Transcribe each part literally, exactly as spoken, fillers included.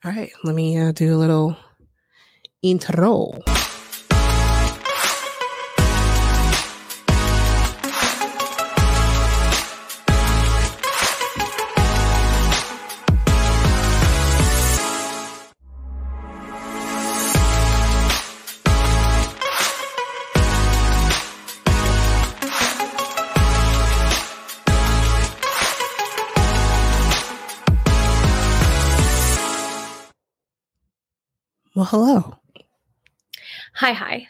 All right, let me uh, do a little intro. Well, hello. Hi, hi.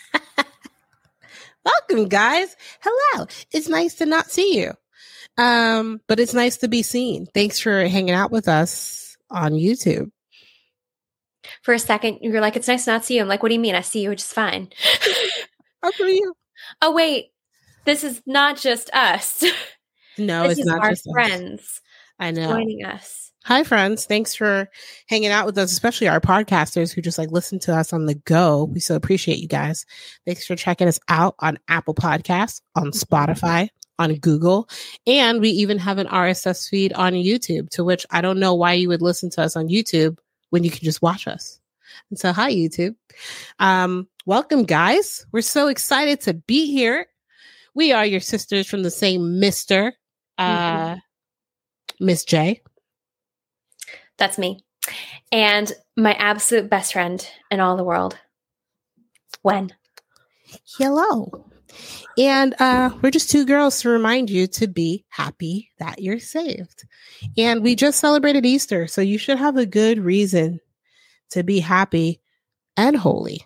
Welcome, guys. Hello. It's nice to not see you. Um, but it's nice to be seen. Thanks for hanging out with us on YouTube. For a second, you're like, it's nice to not see you. I'm like, what do you mean? I see you just fine. How are you? Oh, wait. This is not just us. No, this it's is not our just us. friends I know. joining us. Hi, friends. Thanks for hanging out with us, especially our podcasters who just like listen to us on the go. We so appreciate you guys. Thanks for checking us out on Apple Podcasts, on Spotify, on Google, and we even have an R S S feed on YouTube, to which I don't know why you would listen to us on YouTube when you can just watch us. And so, hi, YouTube. Um, welcome, guys. We're so excited to be here. We are your sisters from the same Mister Uh, Mm-hmm. Miss J. That's me. And my absolute best friend in all the world. When? Hello. And uh, we're just two girls to remind you to be happy that you're saved. And we just celebrated Easter, so you should have a good reason to be happy and holy.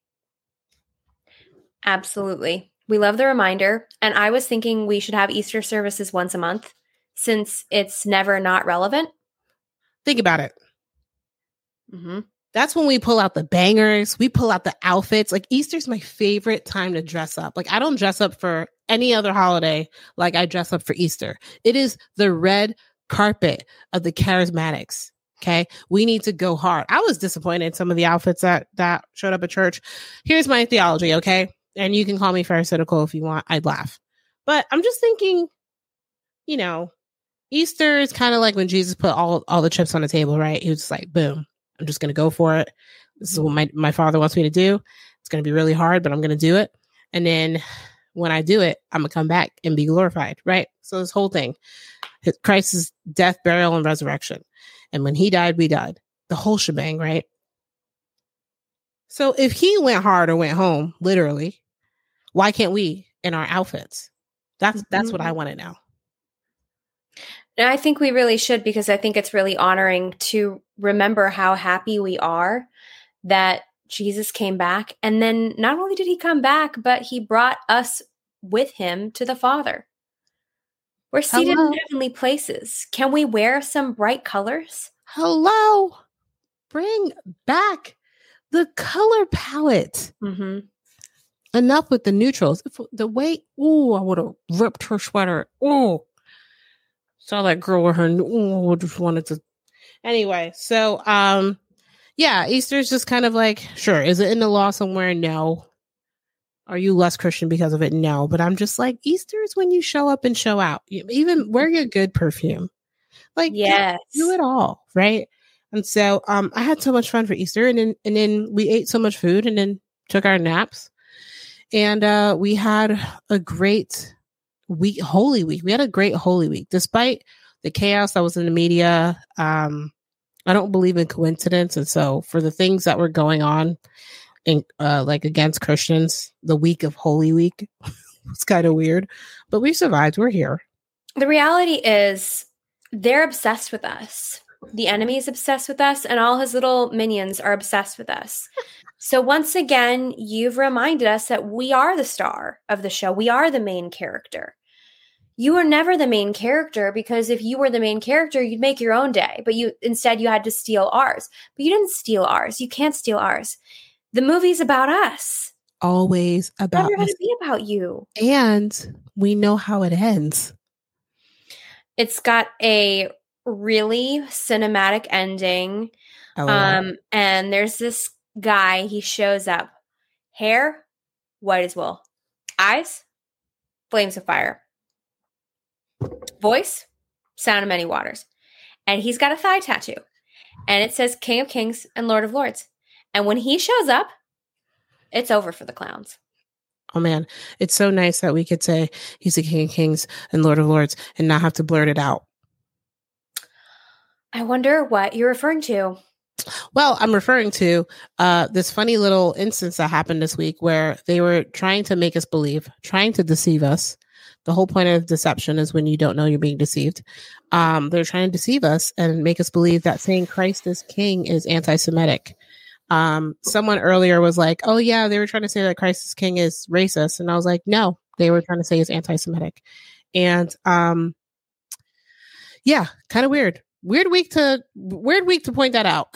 Absolutely. We love the reminder. And I was thinking we should have Easter services once a month since it's never not relevant. Think about it. Mm-hmm. That's when we pull out the bangers. We pull out the outfits. Like Easter's my favorite time to dress up. Like I don't dress up for any other holiday like I dress up for Easter. It is the red carpet of the charismatics. Okay. We need to go hard. I was disappointed in some of the outfits that, that showed up at church. Here's my theology. Okay. And you can call me pharisaical if you want. I'd laugh. But I'm just thinking, you know, Easter is kind of like when Jesus put all, all the chips on the table, right? He was just like, boom, I'm just going to go for it. This is what my, my father wants me to do. It's going to be really hard, but I'm going to do it. And then when I do it, I'm going to come back and be glorified, right? So this whole thing, Christ's death, burial, and resurrection. And when he died, we died. The whole shebang, right? So if he went hard or went home, literally, why can't we in our outfits? That's that's what I want to know. And I think we really should, because I think it's really honoring to remember how happy we are that Jesus came back. And then not only did he come back, but he brought us with him to the Father. We're seated Hello. in heavenly places. Can we wear some bright colors? Hello. Bring back the color palette. Mm-hmm. Enough with the neutrals. If the way, ooh, I would have ripped her sweater. Ooh. Saw that girl with her. Ooh, just wanted to. Anyway, so um, yeah, Easter's just kind of like, sure, is it in the law somewhere? No. Are you less Christian because of it? No. But I'm just like, Easter is when you show up and show out. Even wear your good perfume. Like, yes, do it all, right? And so um, I had so much fun for Easter, and then and then we ate so much food, and then took our naps, and uh, we had a great week, Holy Week. We had a great Holy Week, despite the chaos that was in the media. Um, I don't believe in coincidence, and so for the things that were going on, in uh, like against Christians, the week of Holy Week was kind of weird, but we survived. We're here. The reality is they're obsessed with us. The enemy is obsessed with us, and all his little minions are obsessed with us. So once again, you've reminded us that we are the star of the show. We are the main character. You were never the main character, because if you were the main character, you'd make your own day, but you instead you had to steal ours. But you didn't steal ours. You can't steal ours. The movie's about us. Always about It's never us. going to be about you. And we know how it ends. It's got a really cinematic ending. Oh, Um, and there's this guy, he shows up. Hair, white as wool. Eyes, flames of fire. Voice, sound of many waters. And he's got a thigh tattoo. and it says King of Kings and Lord of Lords. And when he shows up, it's over for the clowns. Oh man, it's so nice that we could say he's the King of Kings and Lord of Lords and not have to blurt it out. I wonder what you're referring to. Well, I'm referring to uh, this funny little instance that happened this week where they were trying to make us believe, trying to deceive us. The whole point of deception is when you don't know you're being deceived. Um, they're trying to deceive us and make us believe that saying Christ is king is anti-Semitic. Um, someone earlier was like, oh yeah, they were trying to say that Christ is king is racist. And I was like, no, they were trying to say it's anti-Semitic. And um, yeah, kind of weird. Weird week to weird week to point that out.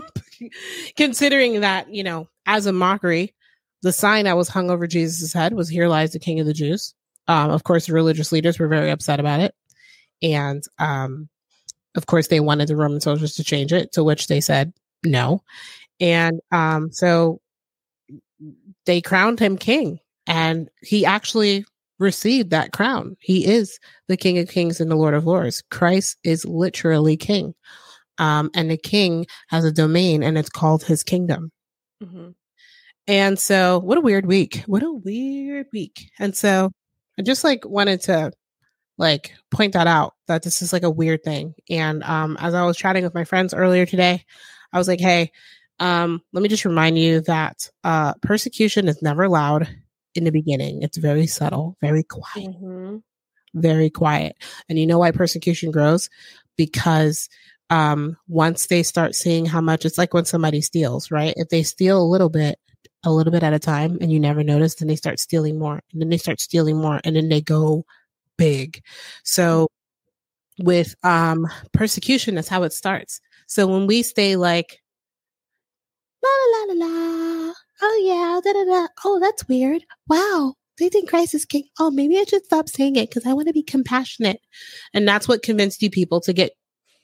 Considering that, you know, as a mockery, the sign that was hung over Jesus' head was "Here lies the King of the Jews." Um, of course, the religious leaders were very upset about it. And um, of course, they wanted the Roman soldiers to change it, to which they said no. And um, so they crowned him king, and he actually received that crown. He is the King of Kings and the Lord of Lords. Christ is literally king. Um, and the king has a domain, and it's called his kingdom. Mm-hmm. And so what a weird week. What a weird week. And so I just like wanted to like point that out, that this is like a weird thing. And um, as I was chatting with my friends earlier today, I was like, hey, um, let me just remind you that uh, persecution is never loud in the beginning. It's very subtle, very quiet, mm-hmm. very quiet. And you know why persecution grows? Because um, once they start seeing how much, it's like when somebody steals, right? If they steal a little bit, a little bit at a time, and you never notice, then they start stealing more, and then they start stealing more, and then they go big. So with um, persecution, that's how it starts. So when we stay like, la la la la, oh yeah, da da da, oh that's weird, wow, they think Christ is king, oh maybe I should stop saying it because I want to be compassionate. And that's what convinced you people to get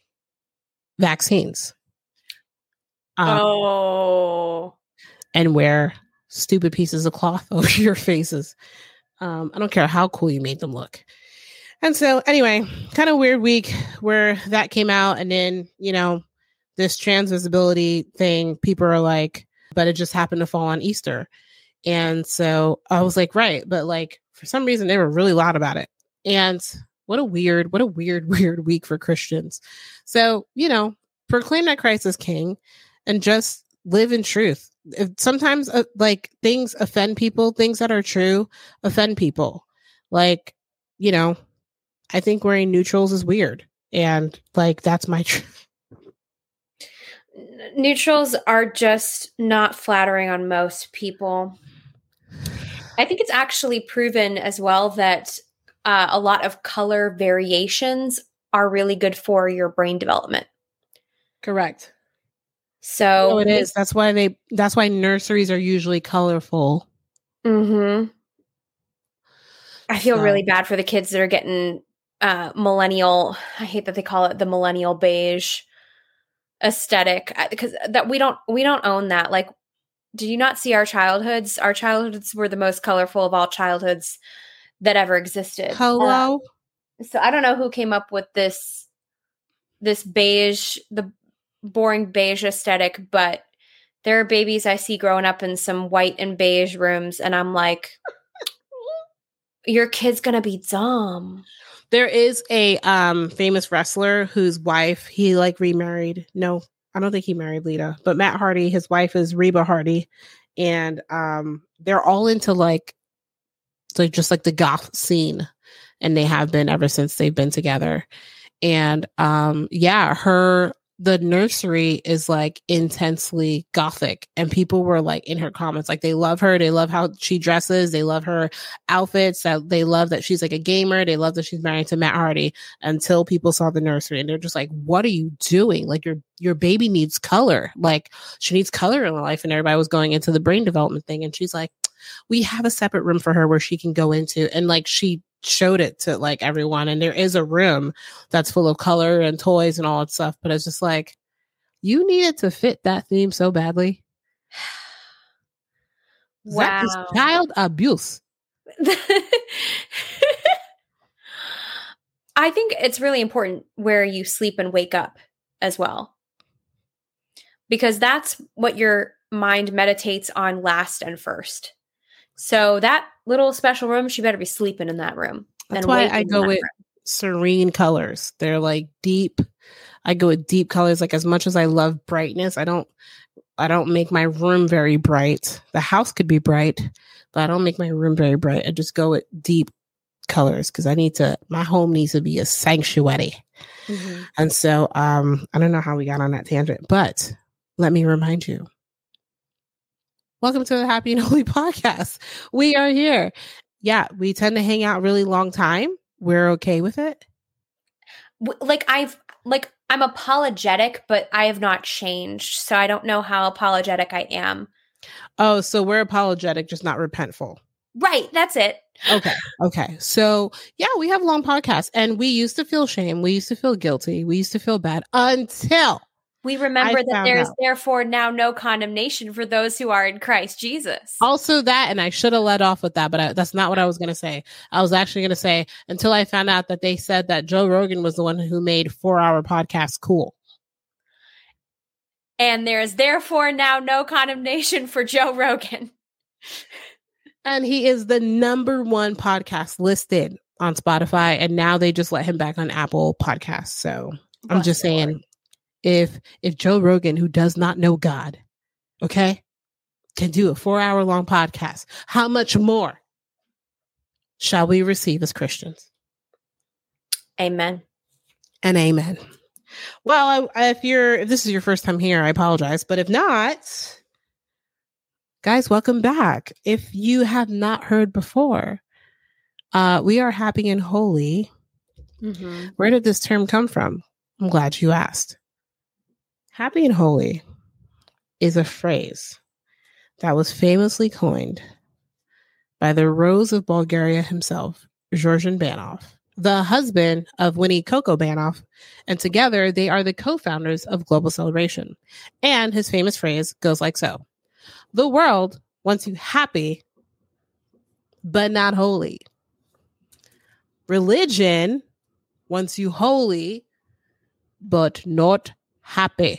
vaccines. Um, oh. And wear stupid pieces of cloth over your faces. Um, I don't care how cool you made them look. And so anyway, kind of weird week where that came out. And then, you know, this trans visibility thing, people are like, but it just happened to fall on Easter. And so I was like, right. But like, for some reason, they were really loud about it. And what a weird, what a weird, weird week for Christians. So, you know, proclaim that Christ is king and just live in truth. If sometimes uh, like things offend people, things that are true offend people. Like, you know, I think wearing neutrals is weird. And like, that's my truth. Neutrals are just not flattering on most people. I think it's actually proven as well that uh, a lot of color variations are really good for your brain development. Correct. So oh, it is. That's why they. That's why nurseries are usually colorful. Mm-hmm. I feel so. really bad for the kids that are getting uh, millennial. I hate that they call it the millennial beige aesthetic, because that we don't we don't own that. Like, did you not see our childhoods? Our childhoods were the most colorful of all childhoods that ever existed. Hello. Uh, so I don't know who came up with this this beige the. boring beige aesthetic, but there are babies I see growing up in some white and beige rooms, and I'm like, your kid's gonna be dumb. There is a um famous wrestler whose wife he like remarried. No, I don't think he married Lita, but Matt Hardy, his wife is Reba Hardy, and um they're all into like like just like the goth scene, and they have been ever since they've been together. And um yeah, her the nursery is like intensely gothic, and people were like in her comments, like they love her. They love how she dresses. They love her outfits. That they love that she's like a gamer. They love that she's married to Matt Hardy, until people saw the nursery, and they're just like, what are you doing? Like your, your baby needs color. Like she needs color in her life. And everybody was going into the brain development thing. And she's like, we have a separate room for her where she can go into. And like, she showed it to like everyone, and there is a room that's full of color and toys and all that stuff, but it's just like, you needed to fit that theme so badly. Wow. That is child abuse. I think it's really important where you sleep and wake up as well. because that's what your mind meditates on last and first. So that little special room, she better be sleeping in that room. That's and why I go with room. serene colors. They're like deep. I go with deep colors. Like, as much as I love brightness, I don't, I don't make my room very bright. The house could be bright, but I don't make my room very bright. I just go with deep colors because I need to, my home needs to be a sanctuary. Mm-hmm. And so, um, I don't know how we got on that tangent, but let me remind you. Welcome to the Happy and Holy Podcast. We are here. Yeah, we tend to hang out really long time. We're okay with it. Like I've, like I'm apologetic, but I have not changed. So I don't know how apologetic I am. Oh, so we're apologetic, just not repentful. Right. That's it. Okay. Okay. So yeah, we have long podcasts and we used to feel shame. We used to feel guilty. We used to feel bad until we remember I that there's out. therefore now no condemnation for those who are in Christ Jesus. Also that, and I should have led off with that, but I, that's not what I was going to say. I was actually going to say, until I found out that they said that Joe Rogan was the one who made four hour podcasts cool. And there is therefore now no condemnation for Joe Rogan. And he is the number one podcast listed on Spotify. And now they just let him back on Apple Podcasts. So I'm just saying, if if Joe Rogan, who does not know God, okay, can do a four hour long podcast, how much more shall we receive as Christians? Amen. And amen. Well, I, if you're if this is your first time here, I apologize. But if not, guys, welcome back. If you have not heard before, uh, we are happy and holy. Mm-hmm. Where did this term come from? I'm glad you asked. Happy and holy is a phrase that was famously coined by the Rose of Bulgaria himself, Georgian Banov, the husband of Winnie Coco Banov, and together they are the co-founders of Global Celebration. And his famous phrase goes like so: the world wants you happy, but not holy. Religion wants you holy, but not happy.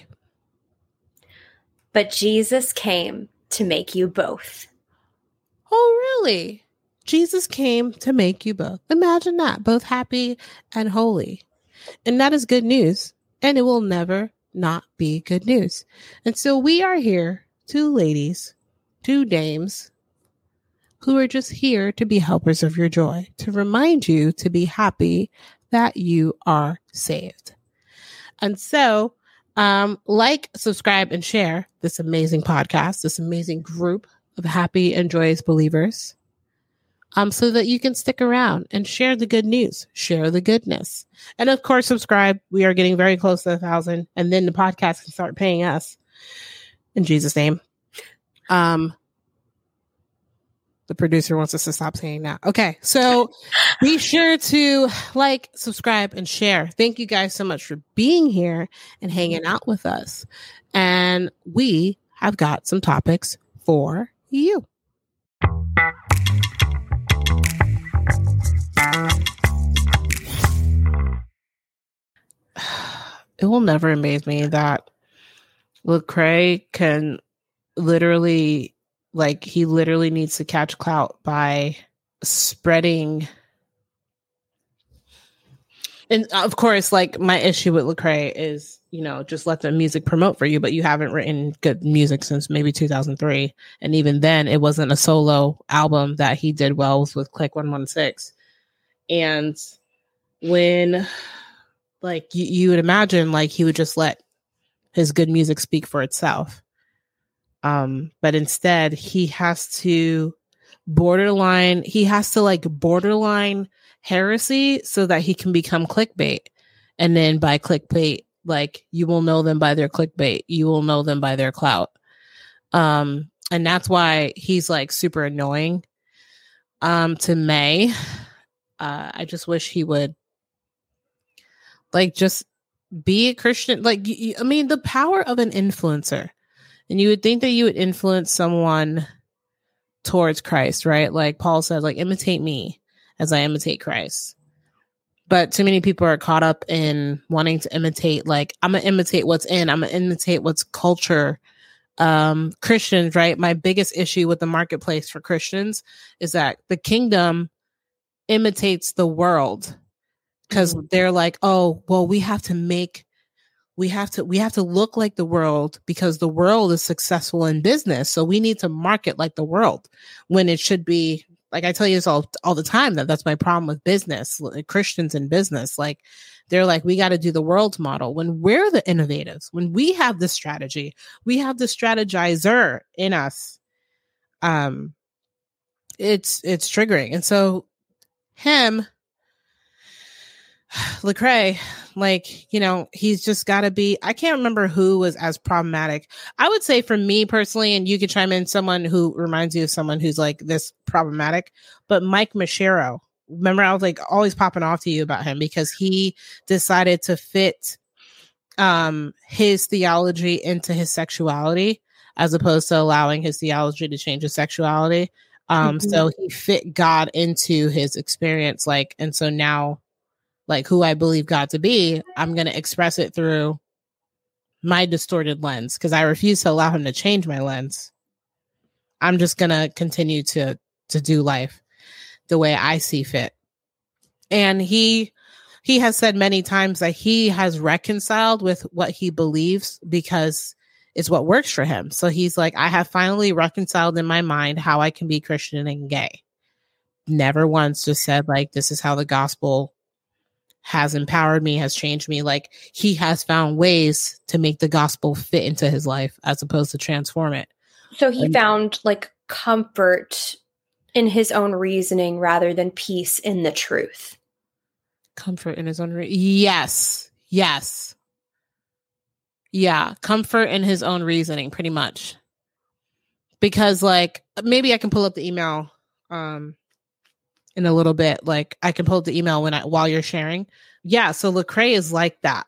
But Jesus came to make you both. Oh, really? Jesus came to make you both. Imagine that, both happy and holy. And that is good news. And it will never not be good news. And so we are here, two ladies, two dames, who are just here to be helpers of your joy, to remind you to be happy that you are saved. And so, um, like, subscribe, and share this amazing podcast, this amazing group of happy and joyous believers, um, so that you can stick around and share the good news, share the goodness. And of course, subscribe. We are getting very close to a thousand, and then the podcast can start paying us in Jesus' name. Um, The producer wants us to stop saying that. Okay, so be sure to like, subscribe, and share. Thank you guys so much for being here and hanging out with us. And we have got some topics for you. It will never amaze me that Lecrae can literally... Like, he literally needs to catch clout by spreading. And of course, like, my issue with Lecrae is, you know, just let the music promote for you, but you haven't written good music since maybe two thousand three. And even then, it wasn't a solo album that he did well with, with Click one one six. And when, like, you, you would imagine, like, he would just let his good music speak for itself. Um, but instead he has to borderline, he has to like borderline heresy so that he can become clickbait. And then by clickbait, like, you will know them by their clickbait. You will know them by their clout. Um, and that's why he's like super annoying, um, to May. Uh, I just wish he would like, just be a Christian. Like, y- I mean, the power of an influencer. And you would think that you would influence someone towards Christ, right? Like Paul said, like, imitate me as I imitate Christ. But too many people are caught up in wanting to imitate, like, I'm going to imitate what's in, I'm going to imitate what's culture. Um, Christians, right? My biggest issue with the marketplace for Christians is that the kingdom imitates the world because mm-hmm. they're like, oh, well, we have to make, we have to, we have to look like the world because the world is successful in business. So we need to market like the world when it should be. Like I tell you this all, all the time, that that's my problem with business, like Christians in business. Like they're like, we got to do the world model when we're the innovators, when we have the strategy, we have the strategizer in us. Um, it's, it's triggering. And so him, Lecrae, like, you know, he's just got to be, I can't remember who was as problematic. I would say for me personally, and you could chime in, someone who reminds you of someone who's like this problematic, but Mike Machero. Remember, I was like always popping off to you about him because he decided to fit um, his theology into his sexuality as opposed to allowing his theology to change his sexuality. Um, mm-hmm. So he fit God into his experience. Like, and so now, like who I believe God to be, I'm going to express it through my distorted lens because I refuse to allow him to change my lens. I'm just going to continue to to do life the way I see fit. And he he has said many times that he has reconciled with what he believes because it's what works for him. So he's like, I have finally reconciled in my mind how I can be Christian and gay. Never once just said like, this is how the gospel has empowered me, has changed me. Like he has found ways to make the gospel fit into his life as opposed to transform it. So he and, found like comfort in his own reasoning rather than peace in the truth. Comfort in his own re- Yes. Yes. Yeah. Comfort in his own reasoning, pretty much. Because like, maybe I can pull up the email um, in a little bit. Like I can pull up the email when I, while you're sharing. Yeah. So Lecrae is like that.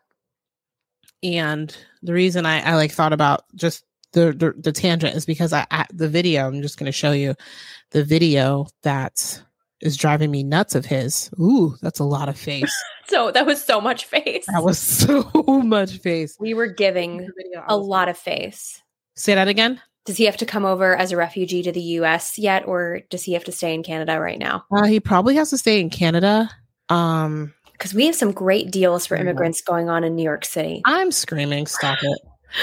And the reason I, I like thought about just the, the, the tangent is because I, I the video, I'm just going to show you the video that is driving me nuts of his. Ooh, that's a lot of face. So that was so much face. That was so much face. We were giving a lot of face. Say that again. Does he have to come over as a refugee to the U S yet, or does he have to stay in Canada right now? Uh, he probably has to stay in Canada. Um, because we have some great deals for immigrants going on in New York City. I'm screaming. Stop it.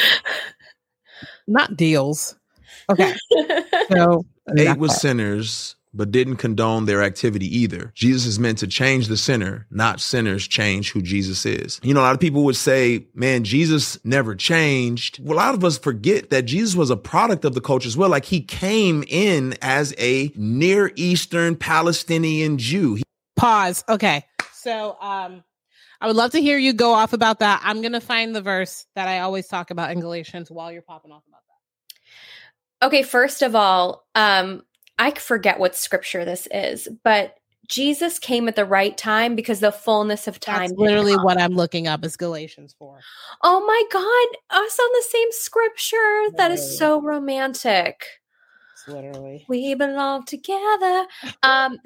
Not deals. Okay. So ate with sinners, but didn't condone their activity either. Jesus is meant to change the sinner, not sinners change who Jesus is. You know, a lot of people would say, man, Jesus never changed. Well, a lot of us forget that Jesus was a product of the culture as well. Like he came in as a Near Eastern Palestinian Jew. He- Pause. Okay. So um, I would love to hear you go off about that. I'm going to find the verse that I always talk about in Galatians while you're popping off about that. Okay. First of all, um, I forget what scripture this is, but Jesus came at the right time because the fullness of time. That's literally what I'm looking up is Galatians four. Oh my God. Us on the same scripture. Literally. That is so romantic. It's literally. We belong together. Um,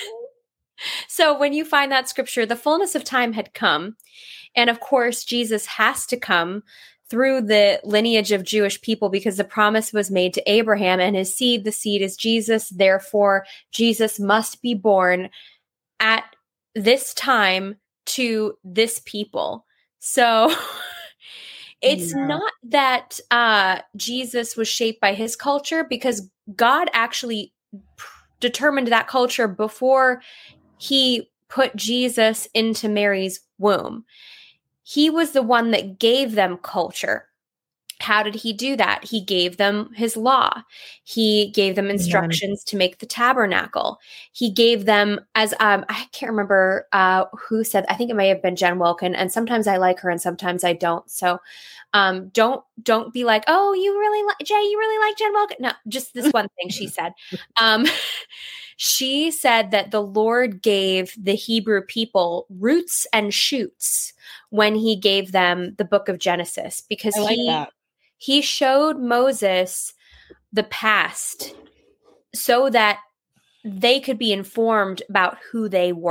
so when you find that scripture, the fullness of time had come. And of course, Jesus has to come through the lineage of Jewish people because the promise was made to Abraham and his seed. The seed is Jesus. Therefore, Jesus must be born at this time to this people. So it's yeah. not that uh, Jesus was shaped by his culture because God actually determined that culture before he put Jesus into Mary's womb. He was the one that gave them culture. How did he do that? He gave them his law. He gave them instructions yeah. to make the tabernacle. He gave them as, um, I can't remember uh, who said, I think it may have been Jen Wilkin. And sometimes I like her and sometimes I don't. So um, don't, don't be like, oh, you really like Jay, you really like Jen Wilkin. No, just this one thing she said. Um, she said that the Lord gave the Hebrew people roots and shoots when he gave them the book of Genesis, because I like he, that. he showed Moses the past so that they could be informed about who they were.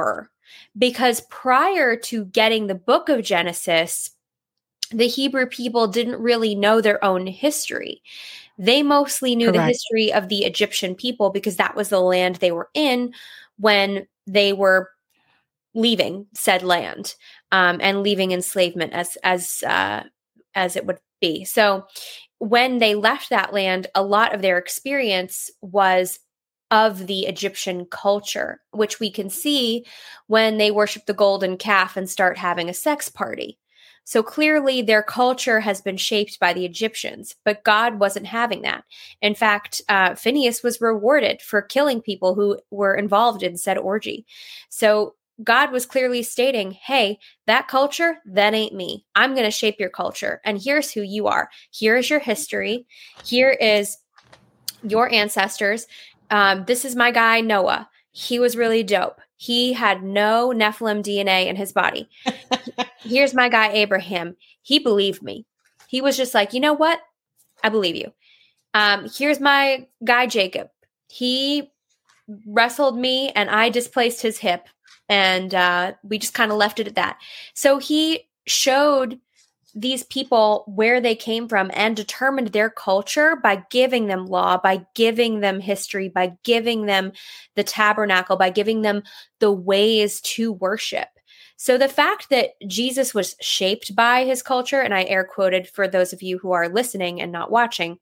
because prior to getting the book of Genesis, the Hebrew people didn't really know their own history. They mostly knew Correct. The history of the Egyptian people because that was the land they were in when they were leaving said land um, and leaving enslavement as as uh, as it would be. So when they left that land, a lot of their experience was of the Egyptian culture, which we can see when they worship the golden calf and start having a sex party. So clearly their culture has been shaped by the Egyptians, but God wasn't having that. In fact, uh, Phineas was rewarded for killing people who were involved in said orgy. So God was clearly stating, hey, that culture, that ain't me. I'm going to shape your culture. And here's who you are. Here is your history. Here is your ancestors. Um, this is my guy, Noah. He was really dope. He had no Nephilim D N A in his body. Here's my guy, Abraham. He believed me. He was just like, you know what? I believe you. Um, here's my guy, Jacob. He wrestled me and I displaced his hip. And uh, we just kind of left it at that. So he showed these people where they came from and determined their culture by giving them law, by giving them history, by giving them the tabernacle, by giving them the ways to worship. So the fact that Jesus was shaped by his culture, and I air quoted for those of you who are listening and not watching,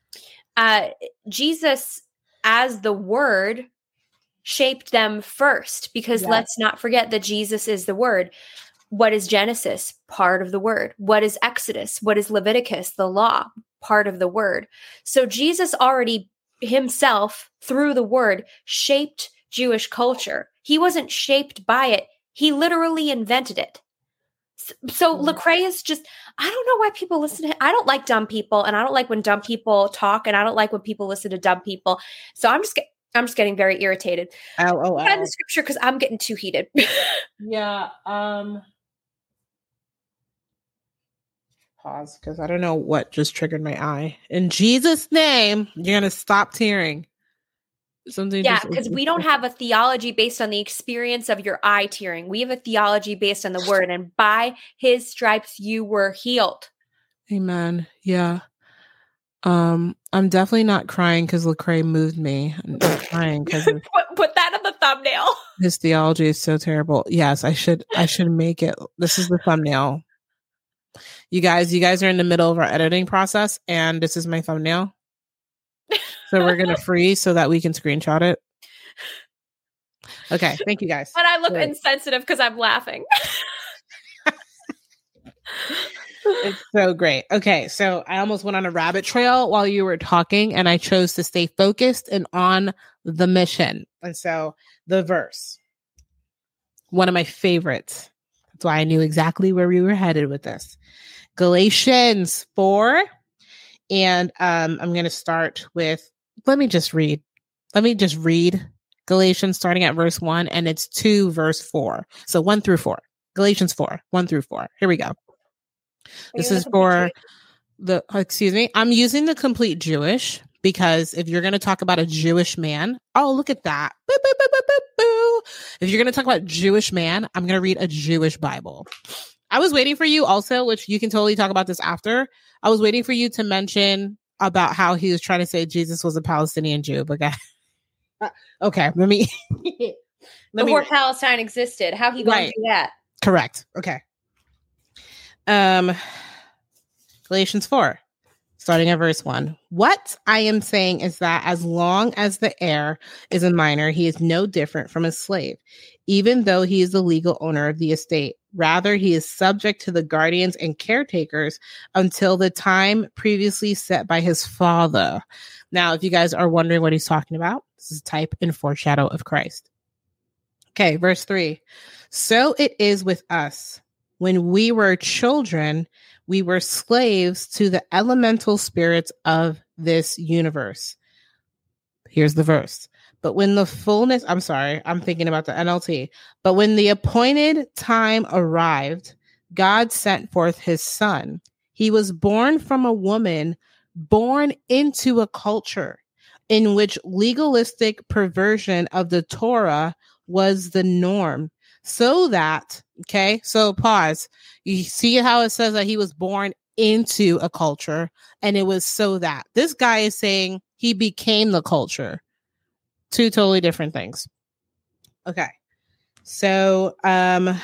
uh, Jesus as the word shaped them first, because yes. let's not forget that Jesus is the word. What is Genesis? Part of the word. What is Exodus? What is Leviticus? The law, part of the word. So Jesus already himself, through the word, shaped Jewish culture. He wasn't shaped by it. He literally invented it. So mm-hmm. Lecrae is just, I don't know why people listen to him. I don't like dumb people, and I don't like when dumb people talk, and I don't like when people listen to dumb people. So I'm just I'm just getting very irritated. Oh, oh, Find the scripture because I'm getting too heated. yeah. Um. Pause, because I don't know what just triggered my eye. In Jesus' name, you're gonna stop tearing. Something. Yeah, because we don't have a theology based on the experience of your eye tearing. We have a theology based on the word, and by his stripes you were healed. Amen. Yeah. Um, I'm definitely not crying because Lecrae moved me. I'm crying because put, put that in the thumbnail. His theology is so terrible. Yes, I should. I should make it. This is the thumbnail. You guys, you guys are in the middle of our editing process, and this is my thumbnail. So we're gonna freeze so that we can screenshot it. Okay, thank you guys. But I look Great. insensitive because I'm laughing. It's so great. Okay, so I almost went on a rabbit trail while you were talking, and I chose to stay focused and on the mission. And so the verse, one of my favorites. That's why I knew exactly where we were headed with this. Galatians four. And um, I'm going to start with, let me just read. Let me just read Galatians starting at verse one, and it's two verse four. So one through four. Galatians four, one through four. Here we go. This is for the, excuse me, I'm using the complete Jewish because if you're going to talk about a Jewish man, oh, look at that. Boo, boo, boo, boo, boo, boo. If you're going to talk about Jewish man, I'm going to read a Jewish Bible. I was waiting for you also, which you can totally talk about this after. I was waiting for you to mention about how he was trying to say Jesus was a Palestinian Jew, but uh, okay, let me. let Before me, Palestine existed, how he going right. to do that? Correct. Okay. Um, Galatians four, starting at verse one. What I am saying is that as long as the heir is a minor, he is no different from a slave, even though he is the legal owner of the estate. Rather, he is subject to the guardians and caretakers until the time previously set by his father. Now, if you guys are wondering what he's talking about, this is type and foreshadow of Christ. Okay, verse three. So it is with us. When we were children, we were slaves to the elemental spirits of this universe. Here's the verse. But when the fullness, I'm sorry, I'm thinking about the N L T. But when the appointed time arrived, God sent forth his son. He was born from a woman, born into a culture in which legalistic perversion of the Torah was the norm. so that, okay, so pause. You see how it says that he was born into a culture, and it was so that. This guy is saying he became the culture. Two totally different things. Okay. So, um,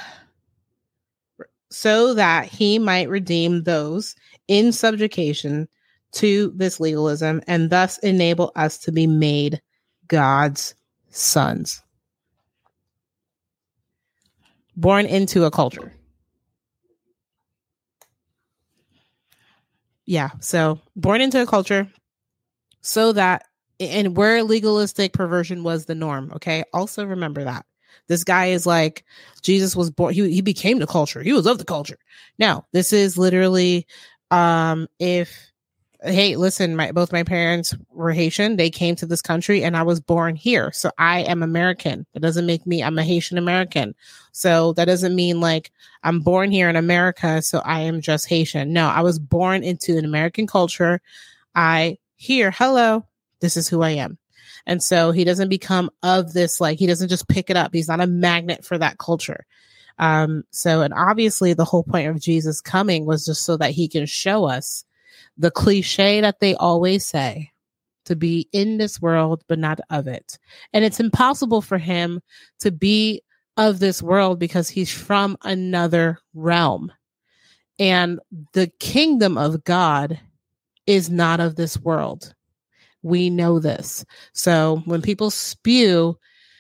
so that he might redeem those in subjugation to this legalism and thus enable us to be made God's sons. Born into a culture. Yeah, so born into a culture so that, and where legalistic perversion was the norm, okay? Also remember that. This guy is like, Jesus was born, he, he became the culture. He was of the culture. Now, this is literally, um, if, hey, listen, my both my parents were Haitian. They came to this country and I was born here. So I am American. That doesn't make me, I'm a Haitian American. So that doesn't mean like I'm born here in America, so I am just Haitian. No, I was born into an American culture. I here, hello, this is who I am. And so he doesn't become of this, like he doesn't just pick it up. He's not a magnet for that culture. Um, so, and obviously the whole point of Jesus coming was just so that he can show us the cliche that they always say, to be in this world, but not of it. And it's impossible for him to be of this world because he's from another realm. And the kingdom of God is not of this world. We know this. So when people spew,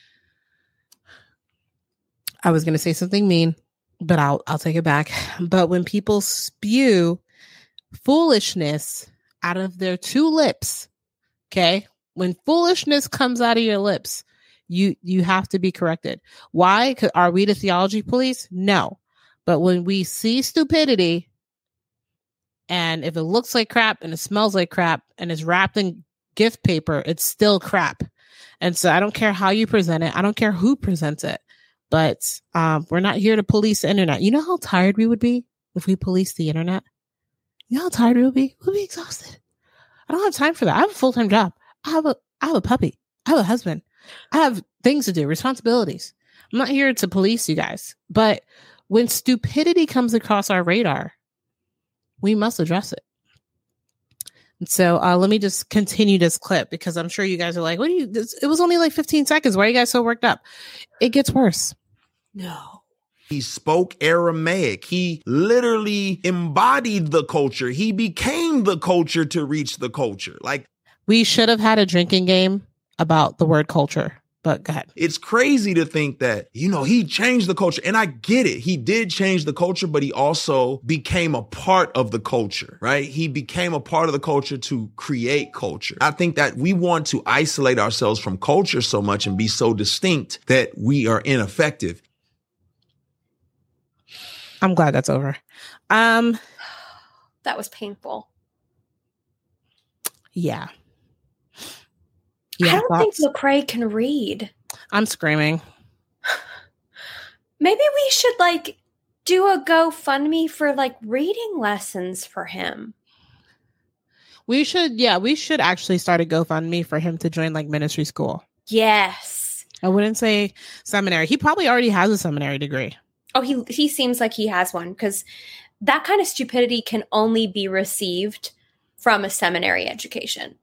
I was going to say something mean, but I'll, I'll take it back. But when people spew foolishness out of their two lips, okay, when foolishness comes out of your lips, you you have to be corrected. Why? Are we the theology police? No. But when we see stupidity, and if it looks like crap and it smells like crap and it's wrapped in gift paper, it's still crap. And so I don't care how you present it, I don't care who presents it, but um, we're not here to police the internet. You know how tired we would be if we policed the internet? You know how tired we'll be? We'll be exhausted. I don't have time for that. I have a full-time job. I have a I have a puppy. I have a husband. I have things to do, responsibilities. I'm not here to police you guys. But when stupidity comes across our radar, we must address it. And so uh, let me just continue this clip because I'm sure you guys are like, what do you, this, it was only like fifteen seconds. Why are you guys so worked up? It gets worse. No. He spoke Aramaic. He literally embodied the culture. He became the culture to reach the culture. Like, we should have had a drinking game about the word culture, but go ahead. It's crazy to think that, you know, he changed the culture. And I get it. He did change the culture, but he also became a part of the culture, right? He became a part of the culture to create culture. I think that we want to isolate ourselves from culture so much and be so distinct that we are ineffective. I'm glad that's over. Um, that was painful. Yeah. Yeah, I don't thoughts? think Lecrae can read. I'm screaming. Maybe we should like do a GoFundMe for like reading lessons for him. We should, yeah, we should actually start a GoFundMe for him to join like ministry school. Yes. I wouldn't say seminary. He probably already has a seminary degree. Oh, he he seems like he has one because that kind of stupidity can only be received from a seminary education.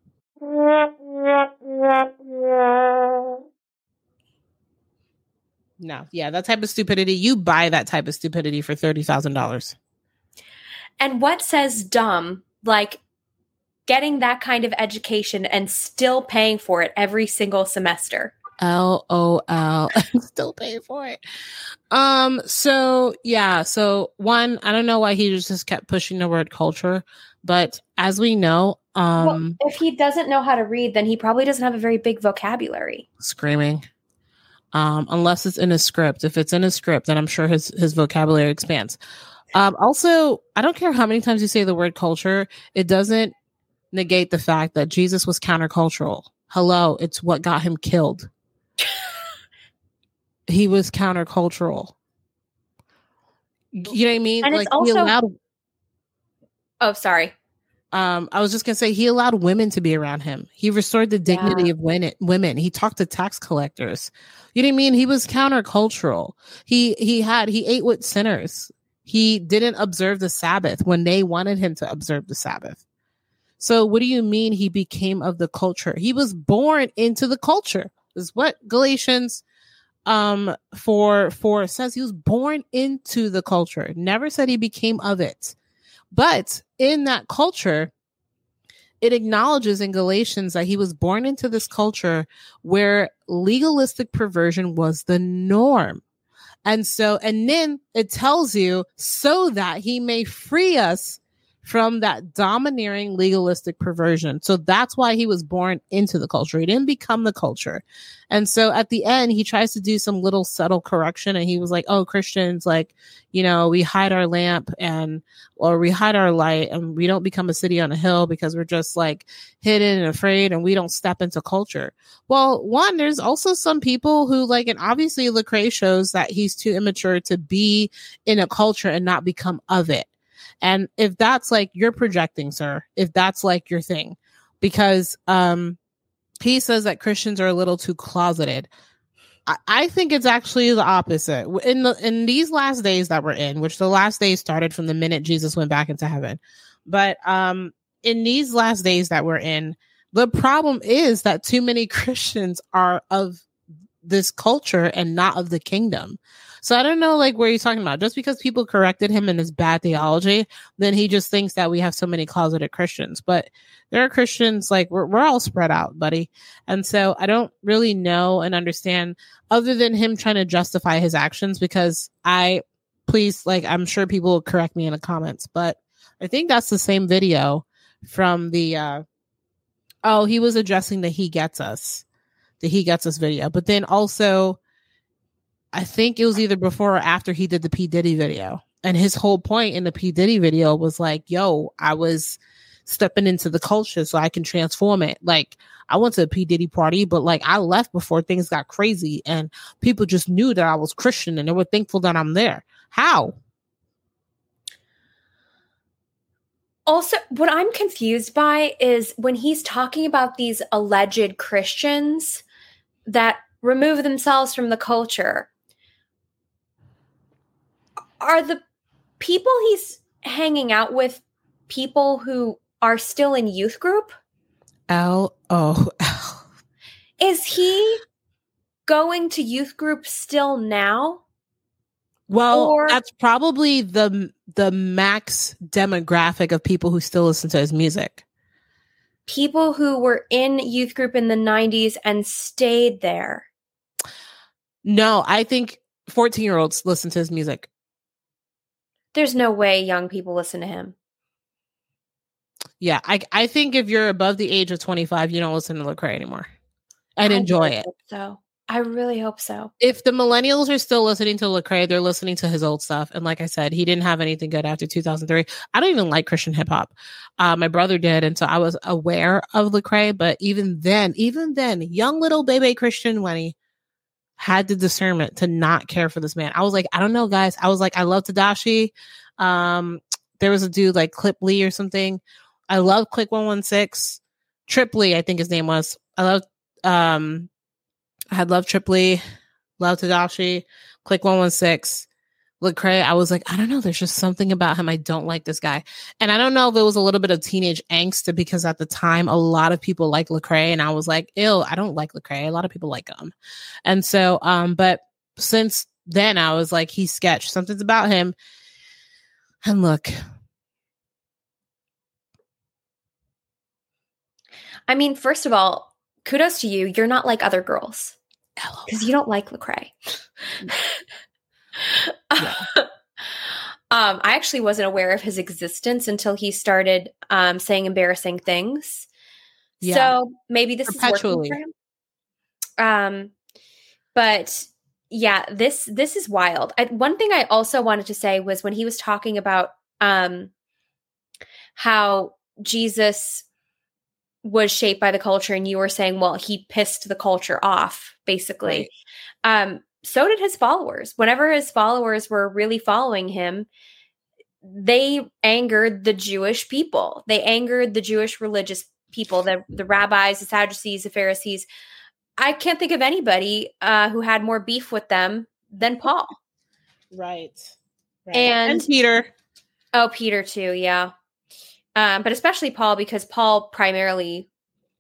No, yeah, that type of stupidity, you buy that type of stupidity for thirty thousand dollars. And what says dumb, like getting that kind of education and still paying for it every single semester? L O L. I'm still paying for it. Um, so yeah, so one, I don't know why he just kept pushing the word culture, but as we know, um well, if he doesn't know how to read, then he probably doesn't have a very big vocabulary. Screaming. Um, unless it's in a script. If it's in a script, then I'm sure his his vocabulary expands. Um, also, I don't care how many times you say the word culture, it doesn't negate the fact that Jesus was countercultural. Hello, it's what got him killed. He was countercultural. You know what I mean? And like it's also. he allowed. Oh, sorry. Um, I was just gonna say he allowed women to be around him. He restored the dignity Yeah. of women. Women. He talked to tax collectors. You know what I mean? He was countercultural. He he had he ate with sinners. He didn't observe the Sabbath when they wanted him to observe the Sabbath. So what do you mean he became of the culture? He was born into the culture. Is what Galatians um four four says. He was born into the culture. Never said he became of it. But in that culture, it acknowledges in Galatians that he was born into this culture where legalistic perversion was the norm. And so, and then it tells you so that he may free us from that domineering legalistic perversion. So that's why he was born into the culture. He didn't become the culture. And so at the end, he tries to do some little subtle correction. And he was like, oh, Christians, like, you know, we hide our lamp and, or we hide our light and we don't become a city on a hill because we're just like hidden and afraid and we don't step into culture. Well, one, there's also some people who like, and obviously Lecrae shows that he's too immature to be in a culture and not become of it. And if that's like you're projecting, sir, if that's like your thing, because um, he says that Christians are a little too closeted. I, I think it's actually the opposite. In the in these last days that we're in, which the last days started from the minute Jesus went back into heaven. But um, in these last days that we're in, the problem is that too many Christians are of this culture and not of the kingdom. So I don't know, like, where you're talking about. Just because people corrected him in his bad theology, then he just thinks that we have so many closeted Christians. But there are Christians, like, we're, we're all spread out, buddy. And so I don't really know and understand, other than him trying to justify his actions, because I, please, like, I'm sure people will correct me in the comments, but I think that's the same video from the, uh, oh, he was addressing the He Gets Us, the He Gets Us video. But then also, I think it was either before or after he did the P. Diddy video. And his whole point in the P. Diddy video was like, yo, I was stepping into the culture so I can transform it. Like, I went to a P. Diddy party, but like I left before things got crazy and people just knew that I was Christian and they were thankful that I'm there. How? Also, what I'm confused by is when he's talking about these alleged Christians that remove themselves from the culture. Are the people he's hanging out with people who are still in youth group? L O L. Is he going to youth group still now? Well, Or- that's probably the the max demographic of people who still listen to his music. People who were in youth group in the nineties and stayed there. No, I think fourteen-year-olds listen to his music. There's no way young people listen to him. Yeah, I I think if you're above the age of twenty-five, you don't listen to Lecrae anymore and I enjoy really it. hope so. I really hope so. If the millennials are still listening to Lecrae, they're listening to his old stuff. And like I said, he didn't have anything good after two thousand three. I don't even like Christian hip hop. Uh, my brother did. And so I was aware of Lecrae. But even then, even then, young little baby Christian Winnie had the discernment to not care for this man. I was like, I don't know, guys. I was like, I love Tadashi. Um, there was a dude like Clip Lee or something. I love Click one one six. Trip Lee, I think his name was. I love, um, I had loved Trip Lee, loved Tadashi, Click one one six, Lecrae. I was like, I don't know. There's just something about him. I don't like this guy. And I don't know if it was a little bit of teenage angst because at the time, a lot of people like Lecrae. And I was like, ew, I don't like Lecrae. A lot of people like him. And so, um, but since then, I was like, he's sketch. Something's about him. And look. I mean, first of all, kudos to you. You're not like other girls. Because you don't like Lecrae. Yeah. um, I actually wasn't aware of his existence until he started um, saying embarrassing things. Yeah. So maybe this is working for him. Um, but yeah, this this is wild. I, one thing I also wanted to say was when he was talking about um, how Jesus was shaped by the culture, and you were saying, well, he pissed the culture off, basically. Right. Um, so did his followers. Whenever his followers were really following him, they angered the Jewish people. They angered the Jewish religious people, the, the rabbis, the Sadducees, the Pharisees. I can't think of anybody uh, who had more beef with them than Paul. Right. right. And, and Peter. Oh, Peter too. Yeah. Um, but especially Paul, because Paul primarily,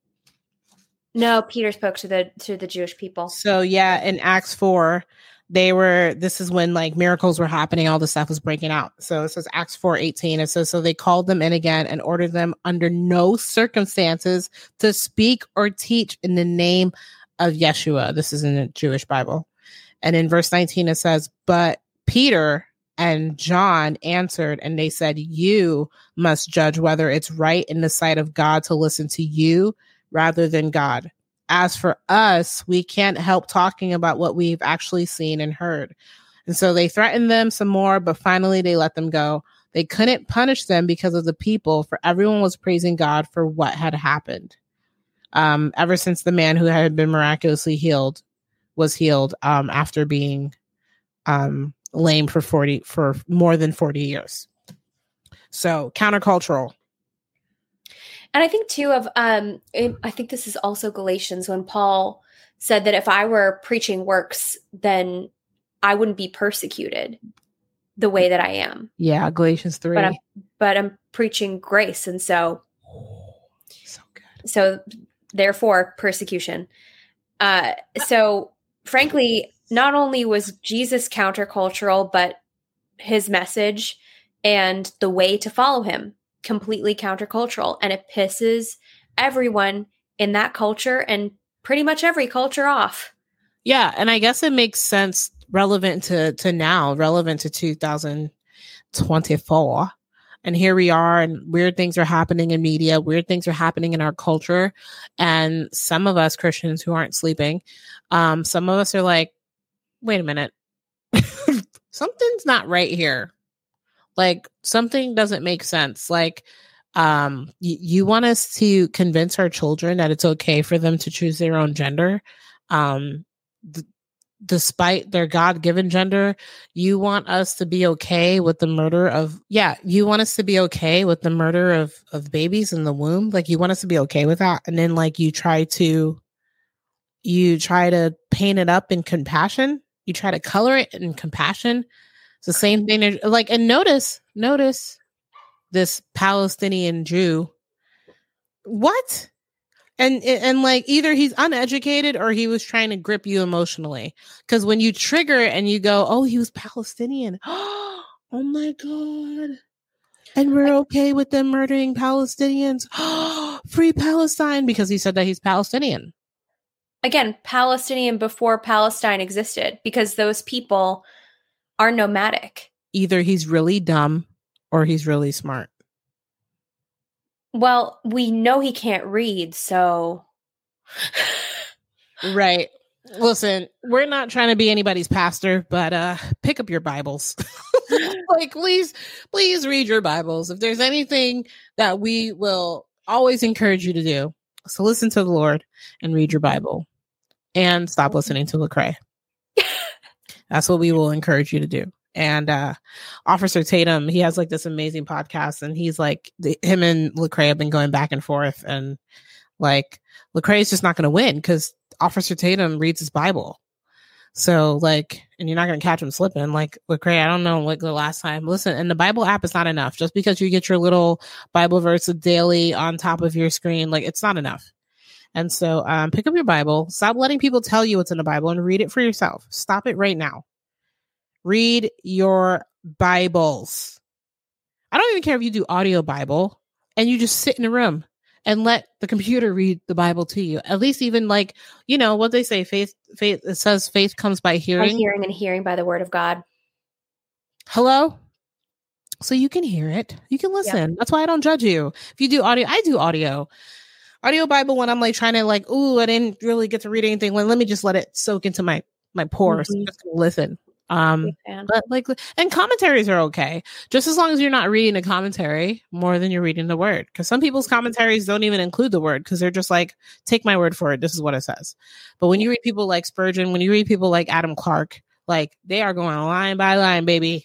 no, Peter spoke to the, to the Jewish people. So yeah, in Acts four, they were, this is when like miracles were happening. All the stuff was breaking out. So it says Acts four eighteen. It says, so they called them in again and ordered them under no circumstances to speak or teach in the name of Yeshua. This is in the Jewish Bible. And in verse nineteen, it says, but Peter and John answered and they said, you must judge whether it's right in the sight of God to listen to you rather than God. As for us, we can't help talking about what we've actually seen and heard. And so they threatened them some more, but finally they let them go. They couldn't punish them because of the people, for everyone was praising God for what had happened. Um, ever since the man who had been miraculously healed was healed um, after being um, lame for forty for more than forty years. So countercultural. And I think too of, um, it, I think this is also Galatians when Paul said that if I were preaching works, then I wouldn't be persecuted the way that I am. Yeah, Galatians three. But I'm, but I'm preaching grace. And so, oh, so good. So therefore persecution. Uh, so frankly, not only was Jesus countercultural, but his message and the way to follow him completely countercultural, and it pisses everyone in that culture and pretty much every culture off. Yeah, and I guess it makes sense, relevant to to now, relevant to two thousand twenty-four. And here we are, and weird things are happening in media, weird things are happening in our culture, and some of us Christians who aren't sleeping, um, some of us are like, wait a minute, something's not right here. Like something doesn't make sense. Like, um, y- you want us to convince our children that it's okay for them to choose their own gender, um, th- despite their God-given gender. You want us to be okay with the murder of, yeah, you want us to be okay with the murder of, of babies in the womb. Like you want us to be okay with that. And then like you try to, you try to paint it up in compassion. You try to color it in compassion. It's the same thing. Like, and notice, notice this Palestinian Jew. What? And, and like, either he's uneducated or he was trying to grip you emotionally. Because when you trigger it and you go, oh, he was Palestinian. Oh my God. And we're okay with them murdering Palestinians. Free Palestine, because he said that he's Palestinian. Again, Palestinian before Palestine existed, because those people are nomadic. Either he's really dumb or he's really smart. Well, we know he can't read, so. Right. Listen, we're not trying to be anybody's pastor, but uh, pick up your Bibles. Like, please, please read your Bibles. If there's anything that we will always encourage you to do, so listen to the Lord and read your Bible and stop listening to Lecrae. That's what we will encourage you to do. And uh, Officer Tatum, he has like this amazing podcast, and he's like, the, him and Lecrae have been going back and forth, and like Lecrae is just not going to win because Officer Tatum reads his Bible. So like, and you're not going to catch him slipping. Like Lecrae, I don't know, like the last time. Listen, and the Bible app is not enough. Just because you get your little Bible verse daily on top of your screen, like it's not enough. And so um, pick up your Bible. Stop letting people tell you what's in the Bible and read it for yourself. Stop it right now. Read your Bibles. I don't even care if you do audio Bible and you just sit in a room and let the computer read the Bible to you. At least even like, you know, what they say, faith, faith, it says faith comes by hearing. By hearing and hearing by the word of God. Hello? So you can hear it. You can listen. Yep. That's why I don't judge you. If you do audio, I do audio. Audio Bible when I'm like trying to like, ooh, I didn't really get to read anything. Well, let me just let it soak into my, my pores. Mm-hmm. Just listen. Um, but like, and commentaries are okay. Just as long as you're not reading a commentary more than you're reading the word. Because some people's commentaries don't even include the word because they're just like, take my word for it. This is what it says. But when you read people like Spurgeon, when you read people like Adam Clark, like they are going line by line, baby.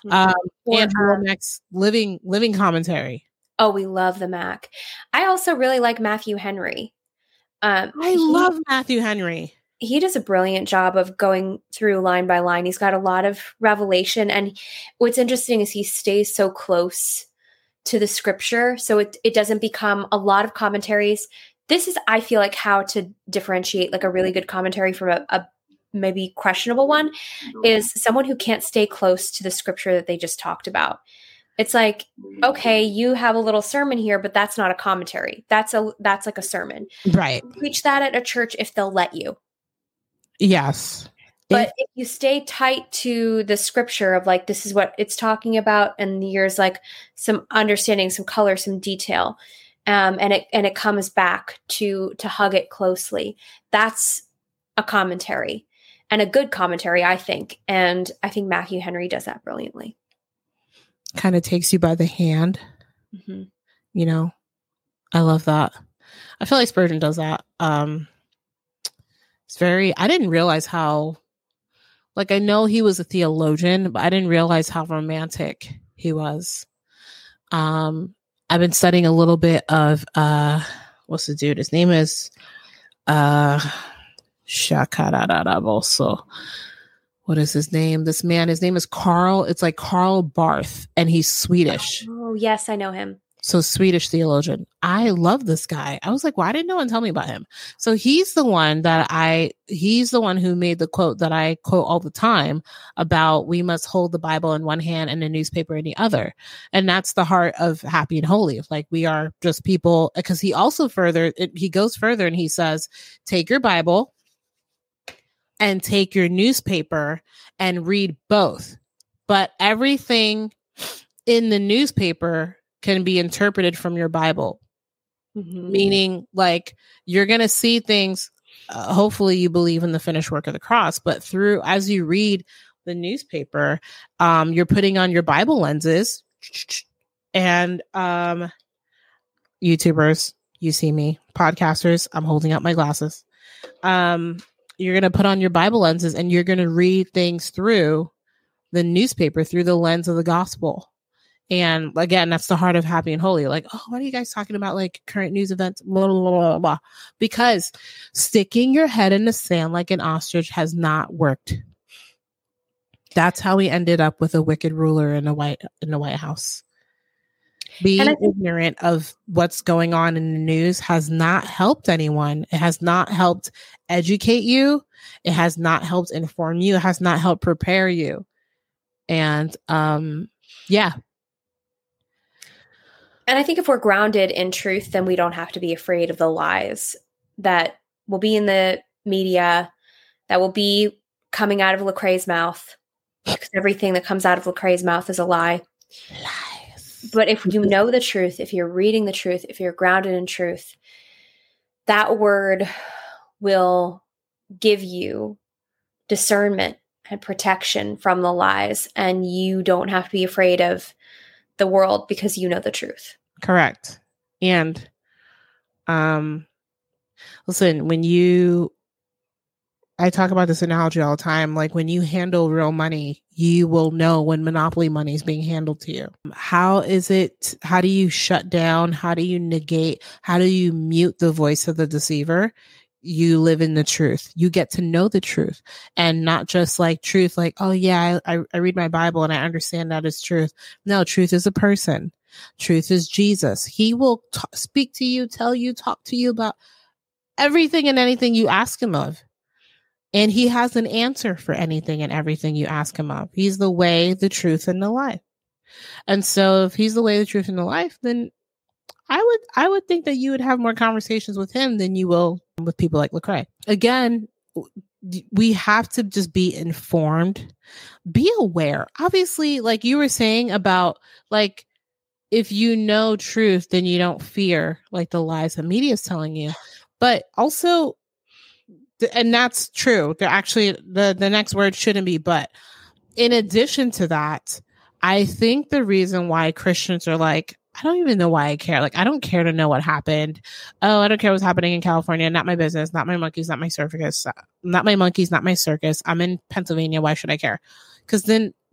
Um, Or, Andrew um, Wommack's living living commentary. Oh, we love the Mac. I also really like Matthew Henry. Um, I he, love Matthew Henry. He does a brilliant job of going through line by line. He's got a lot of revelation. And what's interesting is he stays so close to the scripture. So it, it doesn't become a lot of commentaries. This is, I feel like, how to differentiate like a really good commentary from a, a maybe questionable one is someone who can't stay close to the scripture that they just talked about. It's like, okay, you have a little sermon here, but that's not a commentary. That's a that's like a sermon. Right. Preach that at a church if they'll let you. Yes. But if, if you stay tight to the scripture of like, this is what it's talking about, and there's like some understanding, some color, some detail, um, and it and it comes back to to hug it closely. That's a commentary, and a good commentary, I think. And I think Matthew Henry does that brilliantly. Kind of takes you by the hand. Mm-hmm. You know, I love that. I feel like Spurgeon does that. Um, it's very, I didn't realize how, like, I know he was a theologian, but I didn't realize how romantic he was. Um, I've been studying a little bit of, uh, what's the dude? His name is, uh, Shakaradaboso. What is his name? This man, his name is Carl. It's like Karl Barth, and he's Swedish. Oh, yes, I know him. So Swedish theologian. I love this guy. I was like, why didn't no one tell me about him? So he's the one that I, he's the one who made the quote that I quote all the time about we must hold the Bible in one hand and the newspaper in the other. And that's the heart of Happy and Holy. Like we are just people, because he also further, it, he goes further and he says, take your Bible and take your newspaper and read both. But everything in the newspaper can be interpreted from your Bible. Mm-hmm. Meaning, like, you're going to see things. Uh, hopefully you believe in the finished work of the cross, but through, as you read the newspaper, um, you're putting on your Bible lenses. And um, YouTubers, you see me. Podcasters, I'm holding up my glasses. Um, You're going to put on your Bible lenses and you're going to read things through the newspaper, through the lens of the gospel. And again, that's the heart of Happy and Holy. Like, oh, what are you guys talking about? Like current news events, blah, blah, blah, blah, blah. Because sticking your head in the sand like an ostrich has not worked. That's how we ended up with a wicked ruler in the White, in the White House. Being think- ignorant of what's going on in the news has not helped anyone. It has not helped educate you. It has not helped inform you. It has not helped prepare you. And um, yeah. And I think if we're grounded in truth, then we don't have to be afraid of the lies that will be in the media, that will be coming out of Lecrae's mouth. Because everything that comes out of Lecrae's mouth is a lie. Lies. But if you know the truth, if you're reading the truth, if you're grounded in truth, that word will give you discernment and protection from the lies. And you don't have to be afraid of the world because you know the truth. Correct. And um, listen, when you, I talk about this analogy all the time, like when you handle real money, you will know when monopoly money is being handled to you. How is it, how do you shut down? How do you negate? How do you mute the voice of the deceiver? You live in the truth. You get to know the truth, and not just like truth, like, oh yeah, I, I read my Bible and I understand that is truth. No, truth is a person. Truth is Jesus. He will t- speak to you, tell you, talk to you about everything and anything you ask him of. And he has an answer for anything and everything you ask him of. He's the way, the truth, and the life. And so if he's the way, the truth, and the life, then I would I would think that you would have more conversations with him than you will with people like Lecrae. Again, we have to just be informed, be aware. Obviously, like you were saying about, like, if you know truth, then you don't fear like the lies the media is telling you. But also, and that's true. They're actually, the, the next word shouldn't be but. In addition to that, I think the reason why Christians are like, I don't even know why I care. Like, I don't care to know what happened. Oh, I don't care what's happening in California. Not my business. Not my monkeys. Not my circus. Not my monkeys. Not my circus. I'm in Pennsylvania. Why should I care? Because then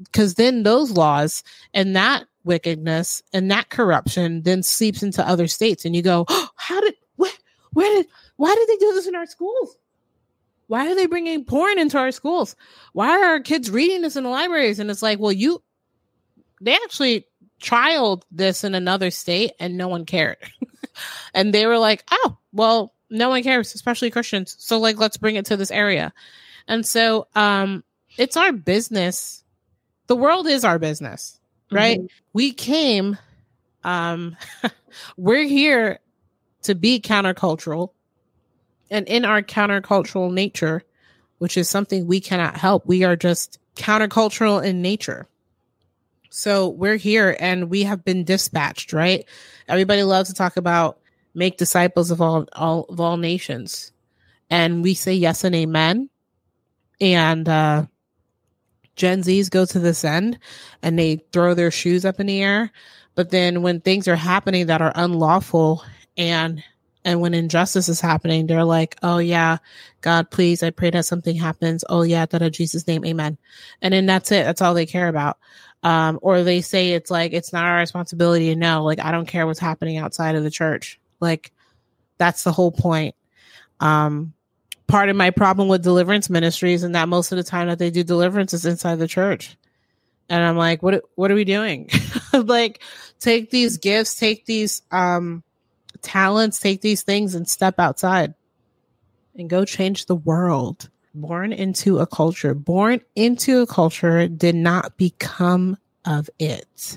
because then those laws and that wickedness and that corruption then seeps into other states, and you go, oh, how did where, where did why did they do this in our schools? Why are they bringing porn into our schools? Why are our kids reading this in the libraries? And it's like, well, you they actually trialed this in another state and no one cared. And they were like, oh, well, no one cares, especially Christians. So like, let's bring it to this area. And so um, it's our business. The world is our business, right? Mm-hmm. We came, um, we're here to be countercultural. And in our countercultural nature, which is something we cannot help, we are just countercultural in nature. So we're here and we have been dispatched, right? Everybody loves to talk about make disciples of all, all of all nations. And we say yes and amen. And uh, Gen Zs go to this end and they throw their shoes up in the air. But then when things are happening that are unlawful and and when injustice is happening, they're like, oh, yeah, God, please, I pray that something happens. Oh, yeah, that in Jesus' name, amen. And then that's it. That's all they care about. Um, or they say it's like, it's not our responsibility to know. Like, I don't care what's happening outside of the church. Like, that's the whole point. Um, part of my problem with deliverance ministries and that most of the time that they do deliverance is inside the church. And I'm like, what, what are we doing? Like, take these gifts, take these, um, talents, take these things and step outside and go change the world. Born into a culture, born into a culture, did not become of it.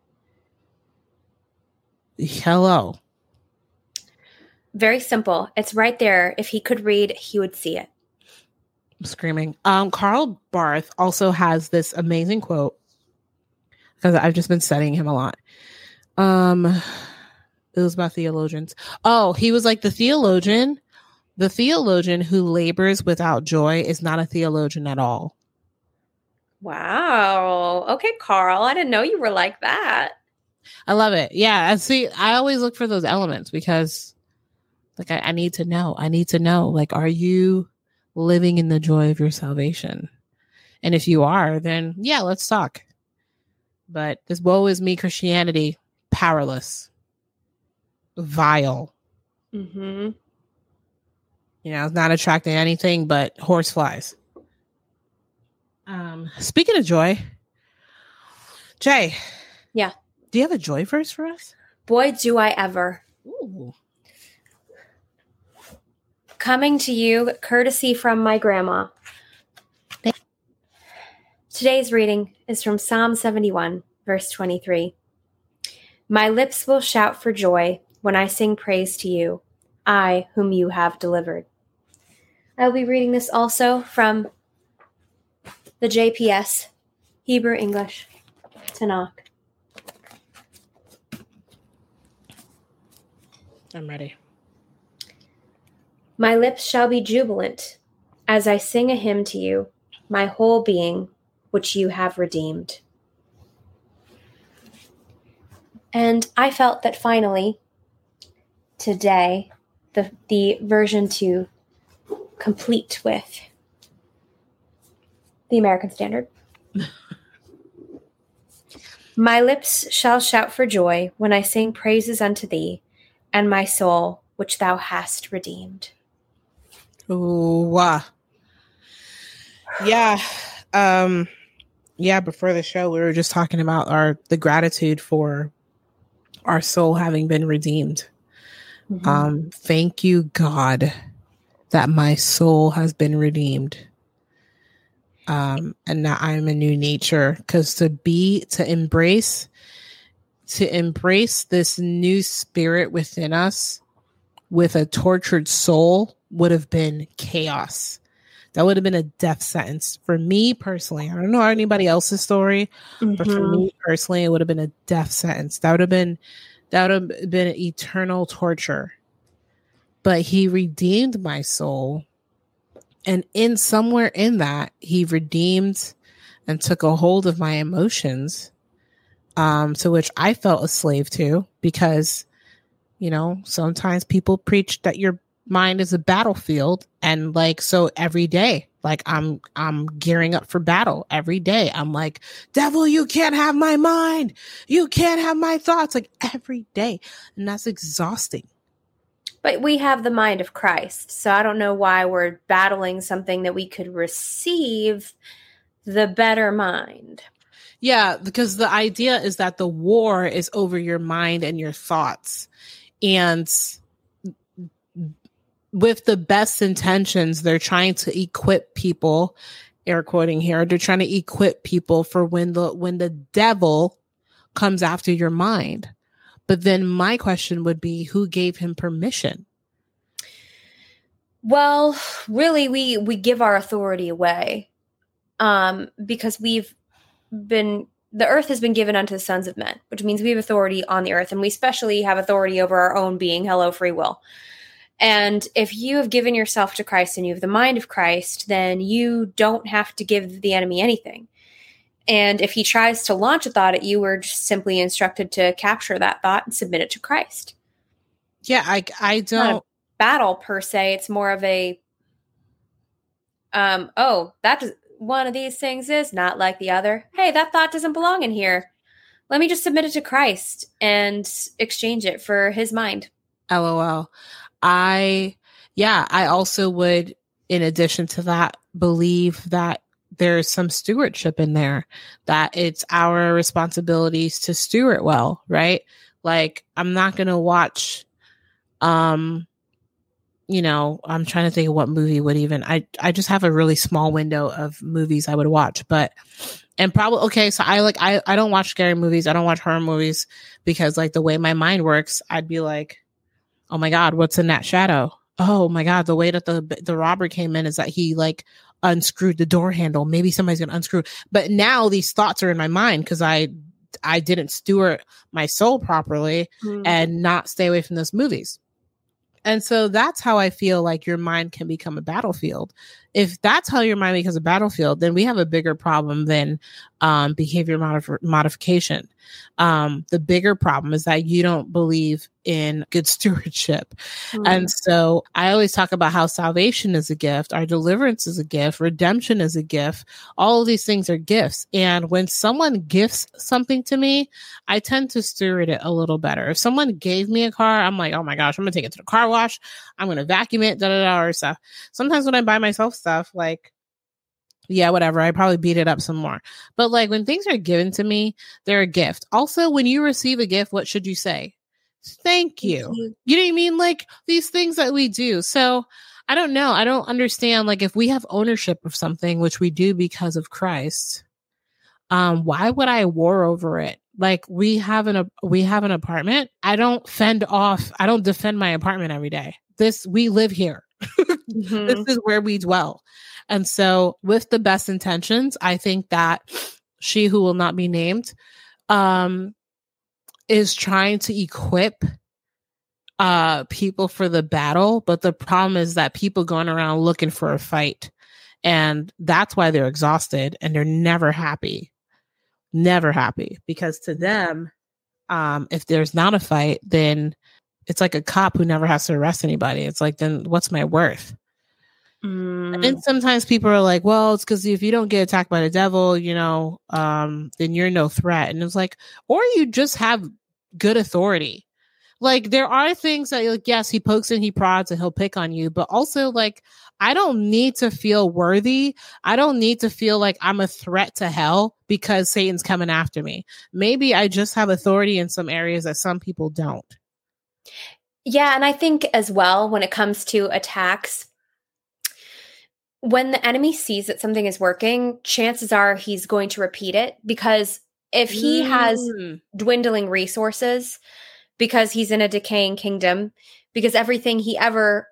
Hello. Very simple. It's right there. If he could read, he would see it. I'm screaming. Um, Karl Barth also has this amazing quote because I've just been studying him a lot. Um, It was about theologians. Oh, he was like the theologian. The theologian who labors without joy is not a theologian at all. Wow. Okay, Karl. I didn't know you were like that. I love it. Yeah. And see, I always look for those elements because like I, I need to know. I need to know. Like, are you living in the joy of your salvation? And if you are, then yeah, let's talk. But this woe is me Christianity, powerless. Vile. Mm-hmm. You know, it's not attracting anything but horse flies. Um, speaking of joy, Jay. Yeah. Do you have a joy verse for us? Boy, do I ever. Ooh. Coming to you, courtesy from my grandma. Today's reading is from Psalm seventy-one, verse twenty-three. My lips will shout for joy when I sing praise to you, I whom you have delivered. I'll be reading this also from the J P S, Hebrew English, Tanakh. I'm ready. My lips shall be jubilant as I sing a hymn to you, my whole being, which you have redeemed. And I felt that finally, today, the, the version to complete with the American Standard. My lips shall shout for joy when I sing praises unto thee, and my soul, which thou hast redeemed. Ooh, wow. Yeah. Um, yeah, before the show, we were just talking about our the gratitude for our soul having been redeemed. Mm-hmm. Um, thank you, God, that my soul has been redeemed. Um, and that I'm a new nature, because to be, to embrace, to embrace this new spirit within us with a tortured soul would have been chaos. That would have been a death sentence for me personally. I don't know anybody else's story, mm-hmm. but for me personally, it would have been a death sentence. That would have been, that would have been eternal torture. But he redeemed my soul. And in somewhere in that, he redeemed and took a hold of my emotions, um, to which I felt a slave to, because, you know, sometimes people preach that you're mind is a battlefield. And like, so every day, like I'm, I'm gearing up for battle every day. I'm like, devil, you can't have my mind. You can't have my thoughts, like every day. And that's exhausting. But we have the mind of Christ. So I don't know why we're battling something that we could receive the better mind. Yeah, because the idea is that the war is over your mind and your thoughts. And with the best intentions, they're trying to equip people, air quoting here, they're trying to equip people for when the when the devil comes after your mind. But then my question would be, who gave him permission? Well, really, we we give our authority away, um, because we've been the earth has been given unto the sons of men, which means we have authority on the earth, and we especially have authority over our own being. Hello, free will. And if you have given yourself to Christ and you have the mind of Christ, then you don't have to give the enemy anything. And if he tries to launch a thought at you, we're just simply instructed to capture that thought and submit it to Christ. Yeah, I I don't battle per se. It's more of a, um, oh, that does, one of these things is not like the other. Hey, that thought doesn't belong in here. Let me just submit it to Christ and exchange it for his mind. LOL. I, yeah, I also would, in addition to that, believe that there's some stewardship in there, that it's our responsibilities to steward well, right? Like, I'm not going to watch, um, you know, I'm trying to think of what movie would even, I, I just have a really small window of movies I would watch, but, and probably, okay, so I like, I, I don't watch scary movies. I don't watch horror movies because like the way my mind works, I'd be like, oh my God, what's in that shadow? Oh my God, the way that the, the robber came in is that he like unscrewed the door handle. Maybe somebody's going to unscrew. But now these thoughts are in my mind because I, I didn't steward my soul properly mm. and not stay away from those movies. And so that's how I feel like your mind can become a battlefield. If that's how your mind becomes a battlefield, then we have a bigger problem than um, behavior modif- modification. Um, the bigger problem is that you don't believe in good stewardship. Mm. And so I always talk about how salvation is a gift, our deliverance is a gift, redemption is a gift. All of these things are gifts. And when someone gifts something to me, I tend to steward it a little better. If someone gave me a car, I'm like, oh my gosh, I'm going to take it to the car wash. I'm going to vacuum it, da da da, or stuff. Sometimes when I buy myself stuff, like, yeah, whatever, I probably beat it up some more. But like when things are given to me, they're a gift. Also, when you receive a gift, what should you say? Thank you. Thank you. You know what I mean? Like these things that we do. So I don't know. I don't understand. Like if we have ownership of something, which we do because of Christ, um, why would I war over it? Like we have an, we have an apartment. I don't fend off. I don't defend my apartment every day. This, we live here. Mm-hmm. This is where we dwell. And so with the best intentions, I think that she who will not be named, um, is trying to equip uh, people for the battle. But the problem is that people going around looking for a fight. And that's why they're exhausted and they're never happy. Never happy. Because to them, um, if there's not a fight, then it's like a cop who never has to arrest anybody. It's like, then what's my worth? Mm. And then sometimes people are like, well, it's because if you don't get attacked by the devil, you know, um, then you're no threat. And it's like, or you just have good authority. Like there are things that like, yes, he pokes and he prods and he'll pick on you, but also like, I don't need to feel worthy. I don't need to feel like I'm a threat to hell because Satan's coming after me. Maybe I just have authority in some areas that some people don't. Yeah. And I think as well, when it comes to attacks, when the enemy sees that something is working, chances are he's going to repeat it, because if he mm. has dwindling resources, because he's in a decaying kingdom, because everything he ever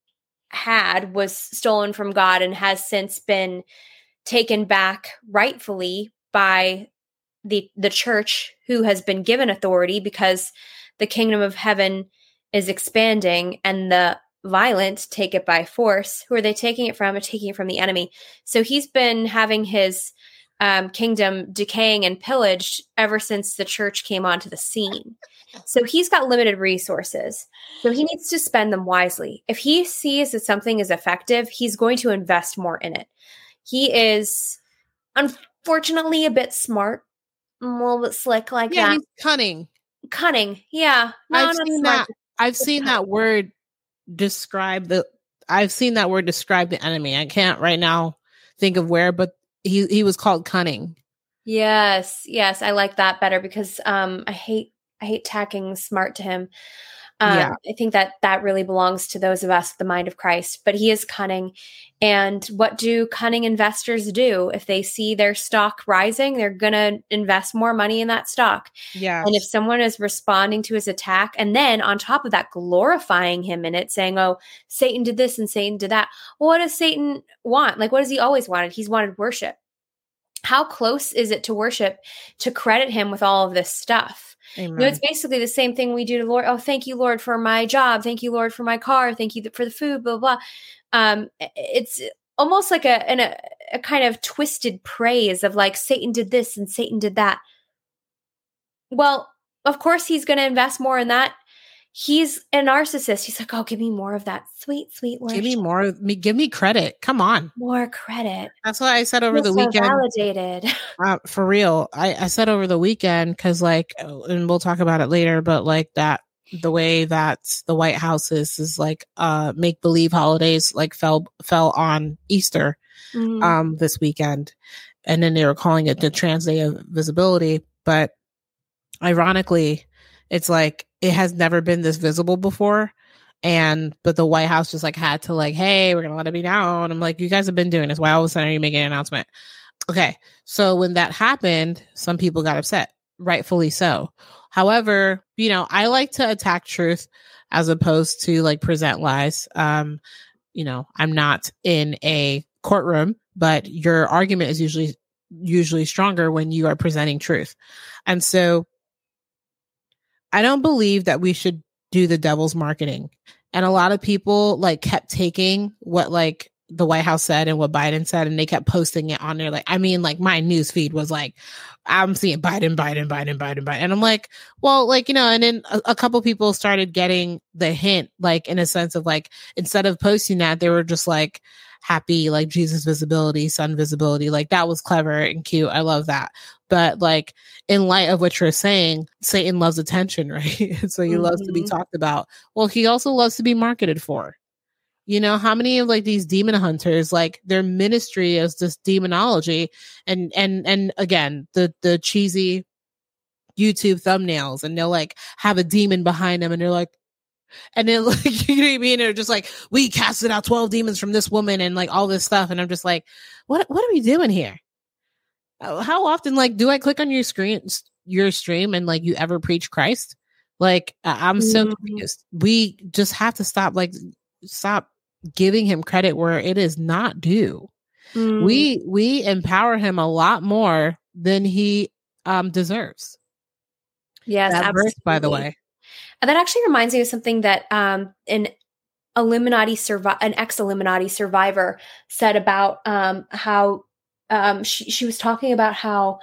had was stolen from God and has since been taken back rightfully by the the church, who has been given authority, because the kingdom of heaven is expanding and the violent take it by force. Who are they taking it from? Are taking it from the enemy. So he's been having his um, kingdom decaying and pillaged ever since the church came onto the scene. So he's got limited resources. So he needs to spend them wisely. If he sees that something is effective, he's going to invest more in it. He is unfortunately a bit smart, a little bit slick like yeah, that. He's cunning. Cunning. Yeah. No, I've not seen smart. that. I've seen that word describe the I've seen that word describe the enemy. I can't right now think of where, but he he was called cunning. Yes. Yes. I like that better because um I hate I hate tacking smart to him. Um, Yeah. I think that that really belongs to those of us with the mind of Christ, but he is cunning. And what do cunning investors do? If they see their stock rising, they're going to invest more money in that stock. Yeah. And if someone is responding to his attack and then on top of that, glorifying him in it, saying, oh, Satan did this and Satan did that. Well, what does Satan want? Like, what has he always wanted? He's wanted worship. How close is it to worship to credit him with all of this stuff? Amen. You know, it's basically the same thing we do to Lord. Oh, thank you, Lord, for my job. Thank you, Lord, for my car. Thank you for the food, blah, blah, blah. Um, it's almost like a, an, a, a kind of twisted praise of like, Satan did this and Satan did that. Well, of course, he's going to invest more in that. He's a narcissist. He's like, oh, give me more of that sweet, sweet worship. Give me more of me. Give me credit. Come on. More credit. That's what I said over the so weekend. Validated. Uh, for real. I, I said over the weekend, cause like, and we'll talk about it later, but like that, the way that the White House is, is like, uh, make believe holidays like fell, fell on Easter, Mm-hmm. um, this weekend. And then they were calling it the Trans Day of Visibility. But ironically, it's like, it has never been this visible before. And, but the White House just like had to like, hey, we're going to let it be known. I'm like, you guys have been doing this. Why all of a sudden are you making an announcement? Okay. So when that happened, some people got upset, rightfully so. However, you know, I like to attack truth as opposed to like present lies. Um, you know, I'm not in a courtroom, but your argument is usually, usually stronger when you are presenting truth. And so I don't believe that we should do the devil's marketing. And a lot of people like kept taking what like the White House said and what Biden said, and they kept posting it on there. Like, I mean, like my news feed was like, I'm seeing Biden, Biden, Biden, Biden, Biden. And I'm like, well, like, you know, and then a, a couple people started getting the hint, like in a sense of like, instead of posting that, they were just like, happy, like Jesus visibility, sun visibility. Like that was clever and cute. I love that. But like in light of what you're saying, Satan loves attention, right? So he mm-hmm. loves to be talked about. Well, he also loves to be marketed for. You know, how many of like these demon hunters, like their ministry is this demonology and, and, and again, the, the cheesy YouTube thumbnails, and they'll like have a demon behind them and they're like, and then like, you know what I mean? They're just like, we casted out twelve demons from this woman and like all this stuff. And I'm just like, what, what are we doing here? How often, like, do I click on your screen, your stream and like you ever preach Christ? Like, I'm so mm-hmm. confused. We just have to stop, like, stop giving him credit where it is not due. Mm. We, we empower him a lot more than he um, deserves. Yes, that absolutely. verse, by the way. And that actually reminds me of something that um, an Illuminati survi- an ex-Illuminati survivor said about um, how um, she, she was talking about how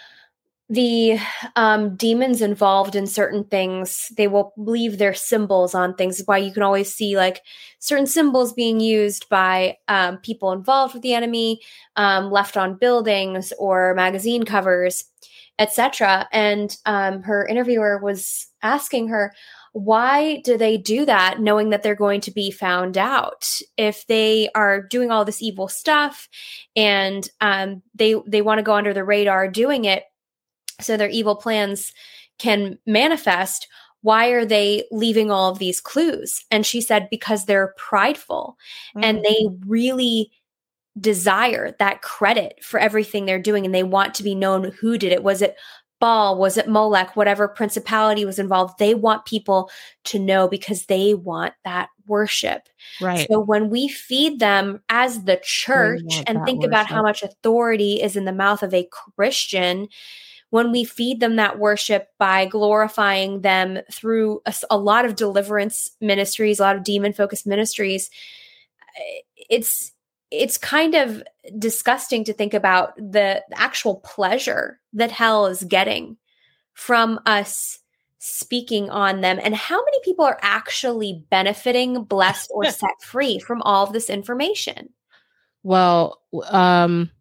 the um, demons involved in certain things, they will leave their symbols on things. Why you can always see like certain symbols being used by um, people involved with the enemy, um, left on buildings or magazine covers, et cetera. And um, her interviewer was asking her, why do they do that knowing that they're going to be found out? If they are doing all this evil stuff and um, they they want to go under the radar doing it so their evil plans can manifest, why are they leaving all of these clues? And she said, because they're prideful mm-hmm. and they really desire that credit for everything they're doing. And they want to be known who did it. Was it Baal? Was it Molech? Whatever principality was involved, they want people to know because they want that worship. Right. So when we feed them as the church and think worship. About how much authority is in the mouth of a Christian, when we feed them that worship by glorifying them through a, a lot of deliverance ministries, a lot of demon-focused ministries, it's it's kind of disgusting to think about the, the actual pleasure that hell is getting from us speaking on them, and how many people are actually benefiting, blessed, or set free from all of this information. Well, um,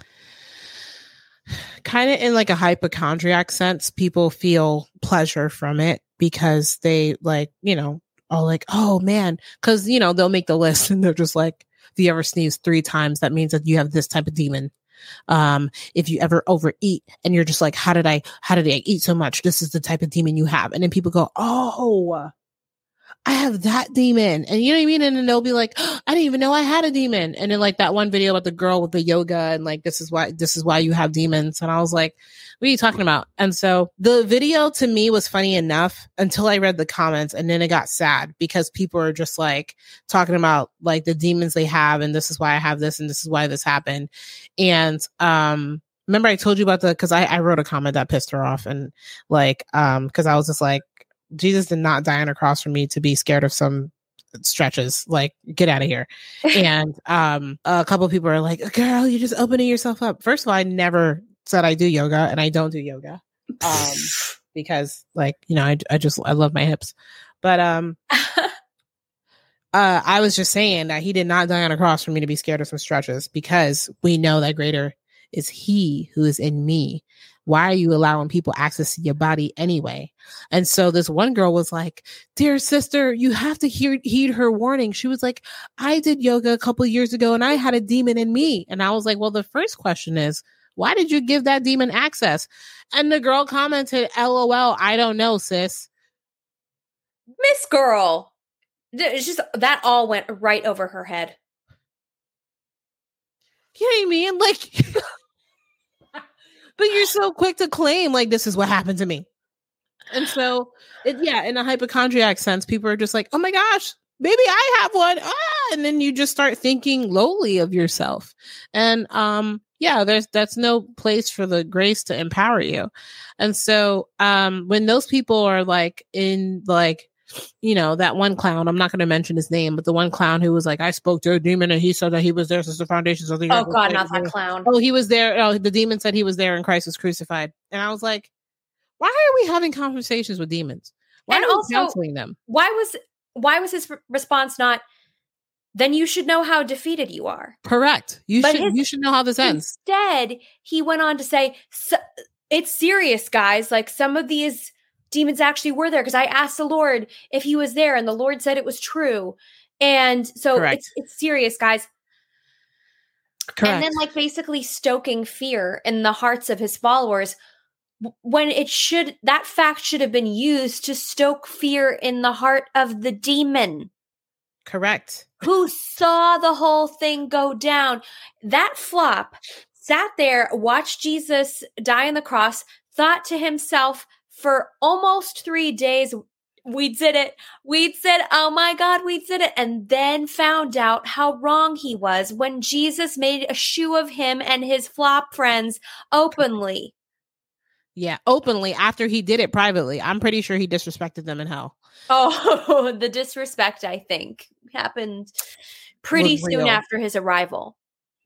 kind of in like a hypochondriac sense, people feel pleasure from it because they like, you know, are like, oh man, because, you know, they'll make the list and they're just like, if you ever sneeze three times, that means that you have this type of demon. Um, if you ever overeat and you're just like, how did I, how did I eat so much? This is the type of demon you have. And then people go, oh, I have that demon. And you know what I mean? And then they'll be like, oh, I didn't even know I had a demon. And then like that one video about the girl with the yoga and like, this is why, this is why you have demons. And I was like, what are you talking about? And so the video to me was funny enough until I read the comments, and then it got sad because people are just like talking about like the demons they have. And this is why I have this. And this is why this happened. And, um, remember I told you about the, cause I, I wrote a comment that pissed her off, and like, um, cause I was just like, Jesus did not die on a cross for me to be scared of some stretches. Like, get out of here. And um, a couple of people are like, girl, you're just opening yourself up. First of all, I never said I do yoga, and I don't do yoga um, because, like, you know, I, I just, I love my hips. But um, uh, I was just saying that he did not die on a cross for me to be scared of some stretches, because we know that greater is he who is in me. Why are you allowing people access to your body anyway? And so this one girl was like, dear sister, you have to hear, heed her warning. She was like, I did yoga a couple of years ago and I had a demon in me. And I was like, well, the first question is, why did you give that demon access? And the girl commented, L O L, I don't know, sis. Miss Girl. It's just, that all went right over her head. You know what I mean? Like... But you're so quick to claim, like, this is what happened to me. And so, it, yeah, in a hypochondriac sense, people are just like, oh my gosh, maybe I have one. Ah! And then you just start thinking lowly of yourself. And um, yeah, there's that's no place for the grace to empower you. And so um, when those people are like in like, you know, that one clown, I'm not going to mention his name, but the one clown who was like, I spoke to a demon and he said that he was there since the foundations of the earth. Oh God, not that clown. Oh, he was there. Oh, the demon said he was there and Christ was crucified. And I was like, why are we having conversations with demons? Why and are we also, counseling them? Why was, why was his response not, then you should know how defeated you are? Correct. You but should, his, you should know how this ends. Instead, he went on to say, so, it's serious, guys. Like, some of these demons actually were there because I asked the Lord if he was there, and the Lord said it was true. And so it's it's serious, guys. Correct. And then like basically stoking fear in the hearts of his followers, when it should, that fact should have been used to stoke fear in the heart of the demon. Correct. Who saw the whole thing go down. That flop sat there, watched Jesus die on the cross, thought to himself, for almost three days, we did it. We said, oh my God, we did it. And then found out how wrong he was when Jesus made a shoe of him and his flop friends openly. Yeah, openly after he did it privately. I'm pretty sure he disrespected them in hell. Oh, the disrespect, I think, happened pretty soon after his arrival.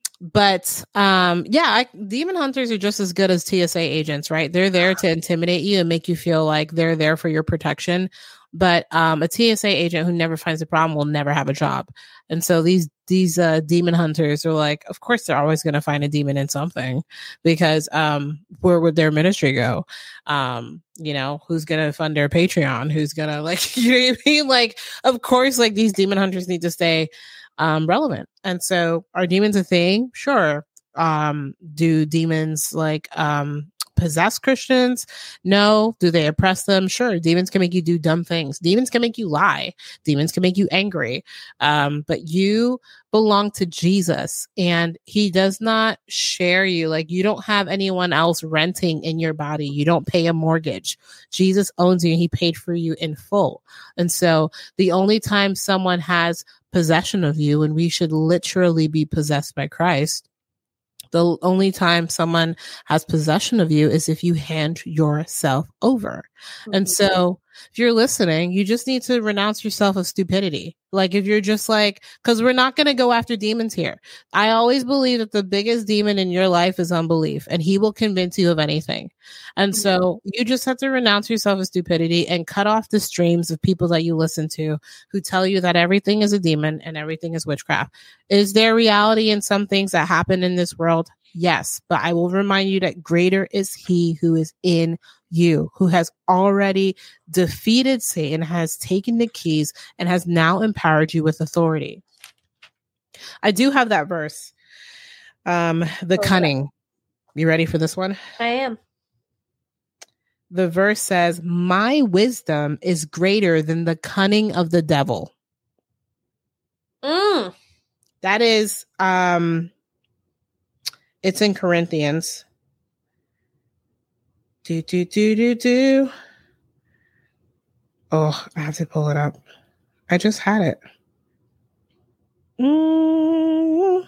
But um, yeah, I, demon hunters are just as good as T S A agents, right? They're there to intimidate you and make you feel like they're there for your protection. But um, a T S A agent who never finds a problem will never have a job. And so these these uh, demon hunters are like, of course, they're always going to find a demon in something, because um, where would their ministry go? Um, you know, who's going to fund their Patreon? Who's going to like, you know what I mean? Like, of course, like these demon hunters need to stay Um, relevant. And so are demons a thing? Sure. Um, do demons like um, possess Christians? No. Do they oppress them? Sure. Demons can make you do dumb things. Demons can make you lie. Demons can make you angry. Um, but you belong to Jesus, and he does not share you. Like, you don't have anyone else renting in your body. You don't pay a mortgage. Jesus owns you, and he paid for you in full. And so the only time someone has possession of you, and we should literally be possessed by Christ, the only time someone has possession of you is if you hand yourself over. Mm-hmm. And so if you're listening, you just need to renounce yourself of stupidity. Like if you're just like, because we're not going to go after demons here. I always believe that the biggest demon in your life is unbelief, and he will convince you of anything. And so you just have to renounce yourself of stupidity and cut off the streams of people that you listen to who tell you that everything is a demon and everything is witchcraft. Is there reality in some things that happen in this world? Yes, but I will remind you that greater is he who is in you, who has already defeated Satan, has taken the keys, and has now empowered you with authority. I do have that verse. Um, the oh, cunning. You ready for this one? I am. The verse says, my wisdom is greater than the cunning of the devil. Mm. That is, um, it's in Corinthians. Do, do, do, do, do. Oh, I have to pull it up. I just had it. Mm.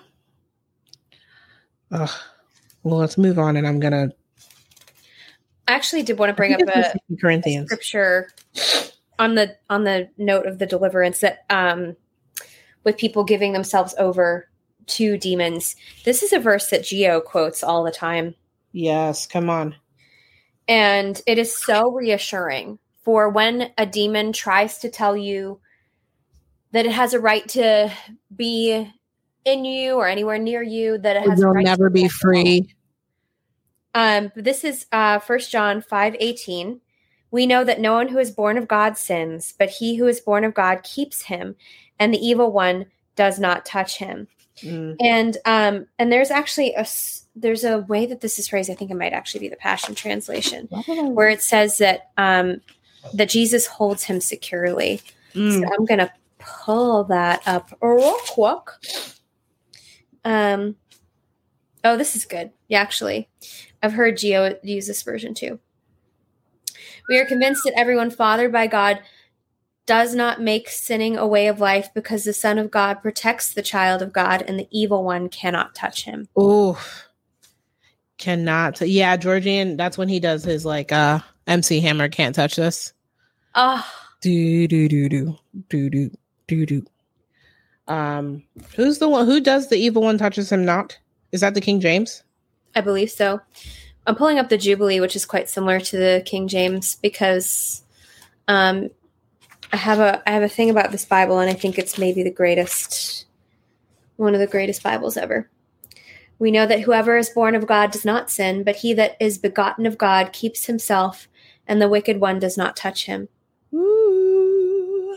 Oh, well, let's move on, and I'm going to. I actually did want to bring up a, Corinthians. a scripture on the on the note of the deliverance that um, with people giving themselves over to demons. This is a verse that Gio quotes all the time. Yes, come on. And it is so reassuring for when a demon tries to tell you that it has a right to be in you or anywhere near you, that it has You'll a right never to be free. Um, this is uh, First John five eighteen. We know that no one who is born of God sins, but he who is born of God keeps him, and the evil one does not touch him. Mm. And um, and there's actually a there's a way that this is phrased. I think it might actually be the Passion Translation, where it says that um, that Jesus holds him securely. Mm. So I'm gonna pull that up real quick. Um. Oh, this is good. Yeah, actually. I've heard Gio use this version too. We are convinced that everyone fathered by God does not make sinning a way of life because the Son of God protects the child of God and the evil one cannot touch him. Oh, cannot. Yeah, Georgian, that's when he does his like uh M C Hammer can't touch this. Oh. Do, do, do, do, do, do, do, do. Um, who's the one who does the evil one touches him not? Is that the King James? I believe so. I'm pulling up the Jubilee, which is quite similar to the King James, because um, I have a I have a thing about this Bible, and I think it's maybe the greatest, one of the greatest Bibles ever. We know that whoever is born of God does not sin, but he that is begotten of God keeps himself, and the wicked one does not touch him. Ooh.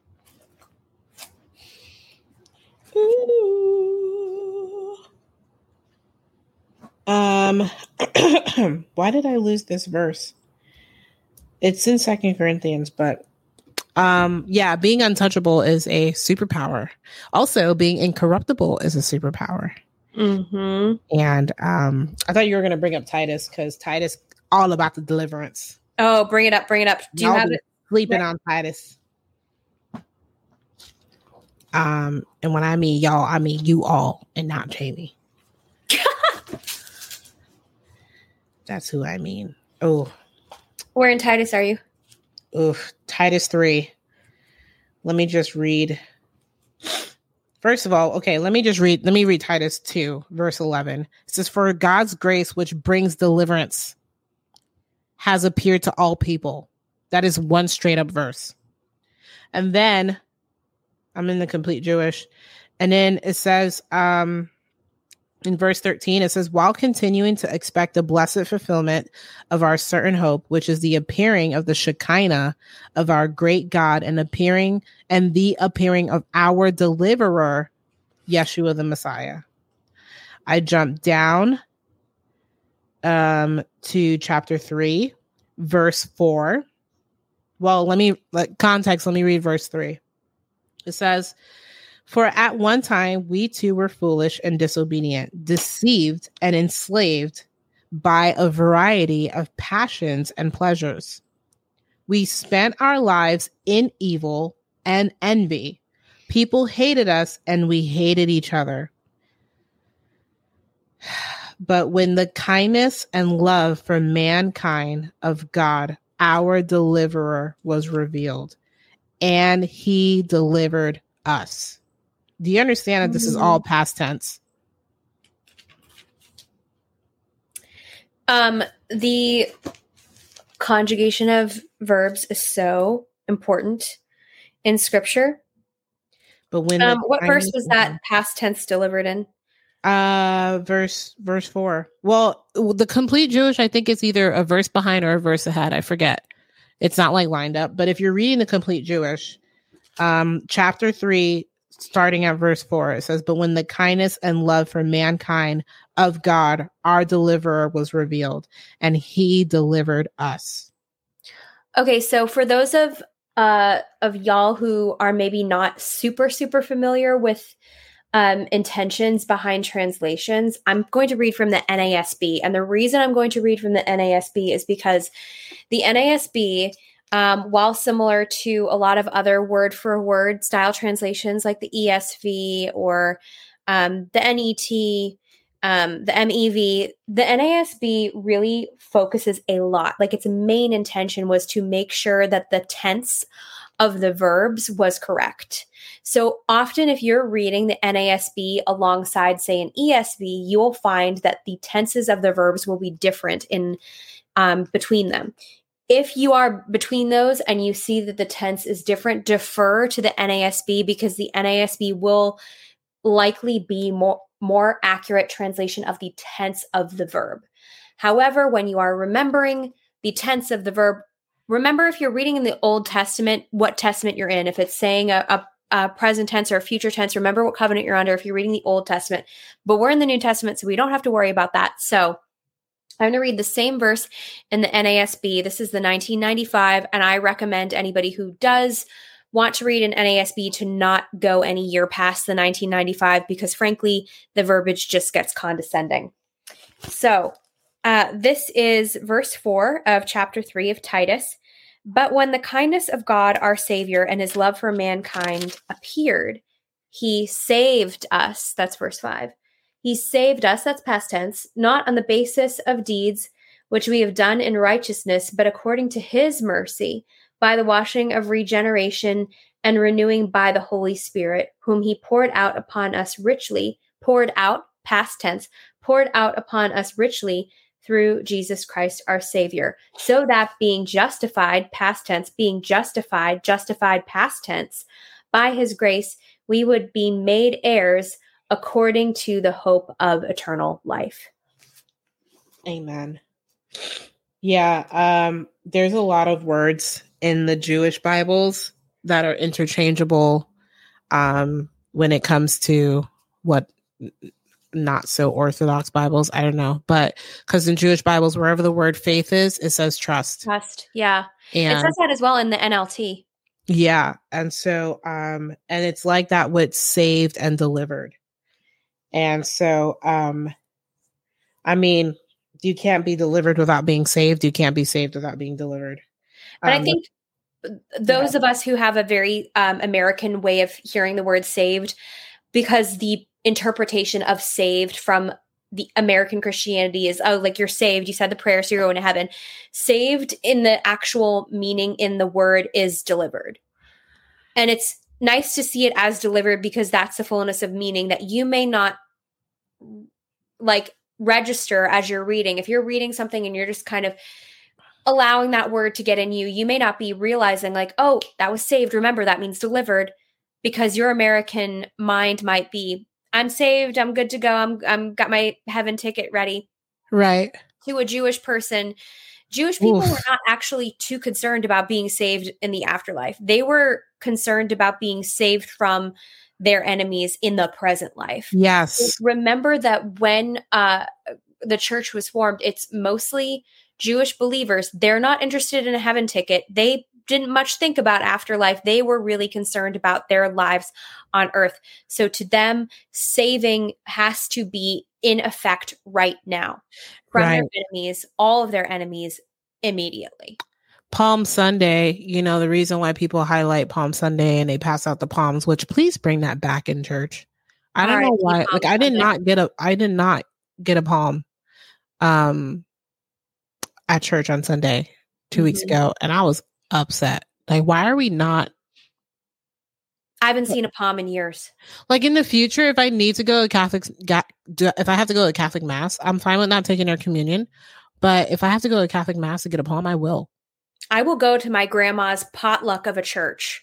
Ooh. Um, why did I lose this verse? It's in Second Corinthians, but um, yeah, being untouchable is a superpower. Also, being incorruptible is a superpower. Mm-hmm. And um, I thought you were going to bring up Titus because Titus all about the deliverance. Oh, bring it up, bring it up. Do you I'll have it? Sleeping on Titus. Um, and when I mean y'all, I mean you all, and not Jamie. That's who I mean. Oh. Where in Titus are you? Oof. Titus three. Let me just read. First of all, okay, let me just read. Let me read Titus two, verse eleven. It says, for God's grace, which brings deliverance, has appeared to all people. That is one straight up verse. And then, I'm in the complete Jewish. And then it says, um, in verse thirteen, it says, while continuing to expect the blessed fulfillment of our certain hope, which is the appearing of the Shekinah of our great God and appearing and the appearing of our deliverer, Yeshua the Messiah. I jumped down um, to chapter three, verse four. Well, let me, like, context, let me read verse three. It says, for at one time we too were foolish and disobedient, deceived and enslaved by a variety of passions and pleasures. We spent our lives in evil and envy. People hated us and we hated each other. But when the kindness and love for mankind of God our deliverer was revealed, and he delivered us. Do you understand that this is all past tense? Um, the conjugation of verbs is so important in scripture. But when um, the what verse was that time- past tense delivered in? Uh, verse verse four. Well, the complete Jewish, I think, is either a verse behind or a verse ahead. I forget. It's not like lined up. But if you're reading the complete Jewish, um, chapter three, starting at verse four, it says, "But when the kindness and love for mankind of God, our deliverer, was revealed, and he delivered us." Okay, so for those of uh of y'all who are maybe not super super familiar with um intentions behind translations, I'm going to read from the N A S B, and the reason I'm going to read from the N A S B is because the N A S B, um, while similar to a lot of other word for word style translations like the E S V or um, the N E T, um, the M E V, the N A S B really focuses a lot. Like its main intention was to make sure that the tense of the verbs was correct. So often if you're reading the N A S B alongside, say, an E S V, you will find that the tenses of the verbs will be different in um, between them. If you are between those and you see that the tense is different, defer to the N A S B, because the N A S B will likely be more, more accurate translation of the tense of the verb. However, when you are remembering the tense of the verb, remember if you're reading in the Old Testament, what testament you're in. If it's saying a, a, a present tense or a future tense, remember what covenant you're under if you're reading the Old Testament. But we're in the New Testament, so we don't have to worry about that. So I'm going to read the same verse in the N A S B. This is the nineteen ninety-five, and I recommend anybody who does want to read an N A S B to not go any year past the nineteen ninety-five, because frankly, the verbiage just gets condescending. So uh, this is verse four of chapter three of Titus. "But when the kindness of God, our Savior, and his love for mankind appeared, he saved us." That's verse five. "He saved us," that's past tense, "not on the basis of deeds which we have done in righteousness, but according to his mercy, by the washing of regeneration and renewing by the Holy Spirit, whom he poured out upon us richly," poured out, past tense, "poured out upon us richly through Jesus Christ our Savior, so that being justified," past tense, being justified, justified past tense, "by his grace, we would be made heirs according to the hope of eternal life." Amen. Yeah, um, there's a lot of words in the Jewish Bibles that are interchangeable um, when it comes to what not so Orthodox Bibles. I don't know, but because in Jewish Bibles, wherever the word faith is, it says trust. Trust, yeah. And it says that as well in the N L T. Yeah, and so um, and it's like that with saved and delivered. And so, um, I mean, you can't be delivered without being saved. You can't be saved without being delivered. But Um, I think those yeah. of us who have a very um, American way of hearing the word saved, because the interpretation of saved from the American Christianity is, oh, like you're saved, you said the prayer, so you're going to heaven. Saved in the actual meaning in the word is delivered. And it's nice to see it as delivered, because that's the fullness of meaning that you may not like register as you're reading. If you're reading something and you're just kind of allowing that word to get in you, you may not be realizing like, oh, that was saved. Remember, that means delivered, because your American mind might be, I'm saved, I'm good to go, I'm I'm got my heaven ticket ready. Right. To a Jewish person, Jewish people Oof. were not actually too concerned about being saved in the afterlife. They were concerned about being saved from their enemies in the present life. Yes. Remember that when uh, the church was formed, it's mostly Jewish believers. They're not interested in a heaven ticket. They didn't much think about afterlife. They were really concerned about their lives on earth. So to them, saving has to be in effect right now from Right. their enemies, all of their enemies immediately. Palm Sunday, you know, the reason why people highlight Palm Sunday and they pass out the palms, which please bring that back in church. I don't All know right, why. Palm Like I did Sunday. not get a I did not get a palm um at church on Sunday. two mm-hmm. weeks ago, and I was upset. Like, why are we not? I haven't seen a palm in years. Like in the future, if I need to go to Catholic, if I have to go to Catholic Mass, I'm fine with not taking their communion. But if I have to go to Catholic Mass to get a palm, I will. I will go to my grandma's potluck of a church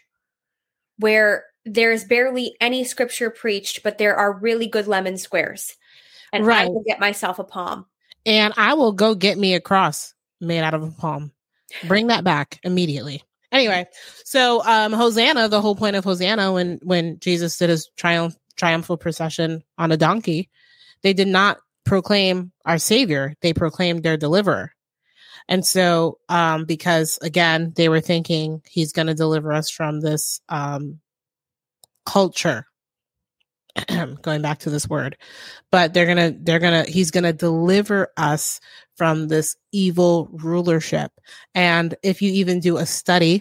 where there's barely any scripture preached, but there are really good lemon squares. And right. I will get myself a palm. And I will go get me a cross made out of a palm. Bring that back immediately. Anyway, so um, Hosanna, the whole point of Hosanna, when when Jesus did his triumph, triumphal procession on a donkey, they did not proclaim our Savior. They proclaimed their deliverer. And so um, because, again, they were thinking he's going to deliver us from this um, culture. Going back to this word, but they're going to, they're going to, he's going to deliver us from this evil rulership. And if you even do a study,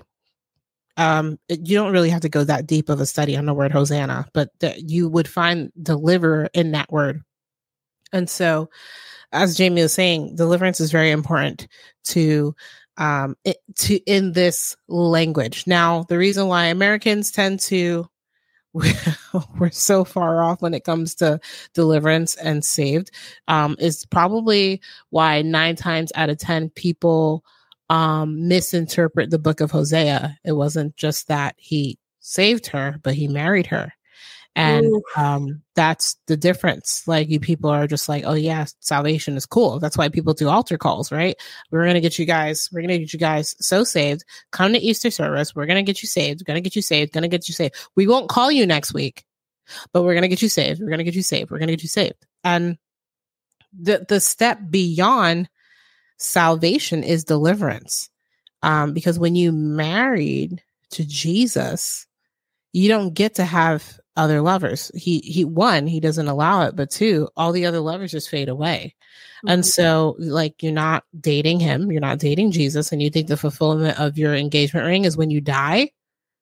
um, you don't really have to go that deep of a study on the word Hosanna, but th- you would find deliver in that word. And so, as Jamie was saying, deliverance is very important to, um, it, to in this language. Now, the reason why Americans tend to we're so far off when it comes to deliverance and saved um, is probably why nine times out of ten people um, misinterpret the book of Hosea. It wasn't just that he saved her, but he married her. And um, that's the difference. Like, you people are just like, oh yeah, salvation is cool. That's why people do altar calls, right? We're going to get you guys, we're going to get you guys so saved. Come to Easter service. We're going to get you saved. We're going to get you saved. Going to get you saved. We won't call you next week, but we're going to get you saved. We're going to get you saved. We're going to get you saved. And the, the step beyond salvation is deliverance. Um, because when you married to Jesus, you don't get to have other lovers. He, he, one, he doesn't allow it, but two, all the other lovers just fade away. Mm-hmm. And so, like, you're not dating him, you're not dating Jesus, and you think the fulfillment of your engagement ring is when you die.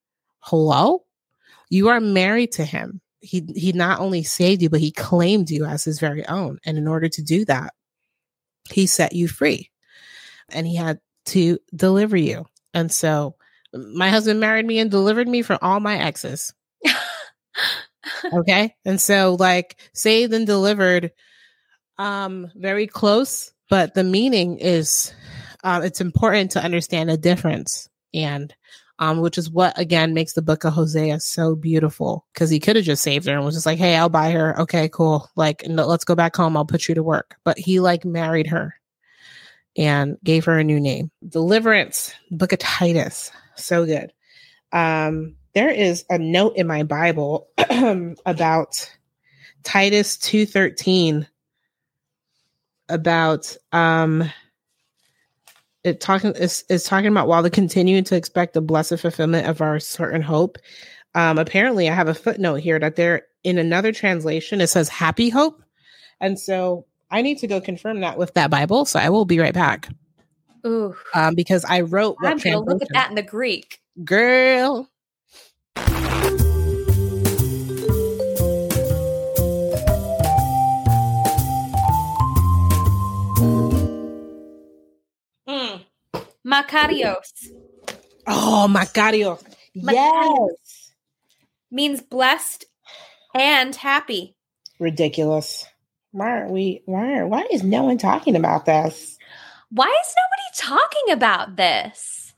Hello? You are married to him. He, he not only saved you, but he claimed you as his very own. And in order to do that, he set you free, and he had to deliver you. And so my husband married me and delivered me from all my exes. Okay. And so, like, saved and delivered, um, very close, but the meaning is, uh, it's important to understand the difference. And, um, which is what, again, makes the book of Hosea so beautiful, because he could have just saved her and was just like, hey, I'll buy her. Okay, cool. Like, no, let's go back home. I'll put you to work. But he, like, married her and gave her a new name. Deliverance, book of Titus. So good. Um, there is a note in my Bible about Titus two thirteen about um it talking is is talking about while they continue to expect the blessed fulfillment of our certain hope. Um, apparently, I have a footnote here that there in another translation it says happy hope, and so I need to go confirm that with that Bible. So I will be right back. Ooh, um, because I wrote. I'm going to look at that in the Greek, girl. Mm. Makarios. Oh, Makarios. Yes. Means blessed and happy. Ridiculous. Why aren't we, why, are, why is no one talking about this? Why is nobody talking about this?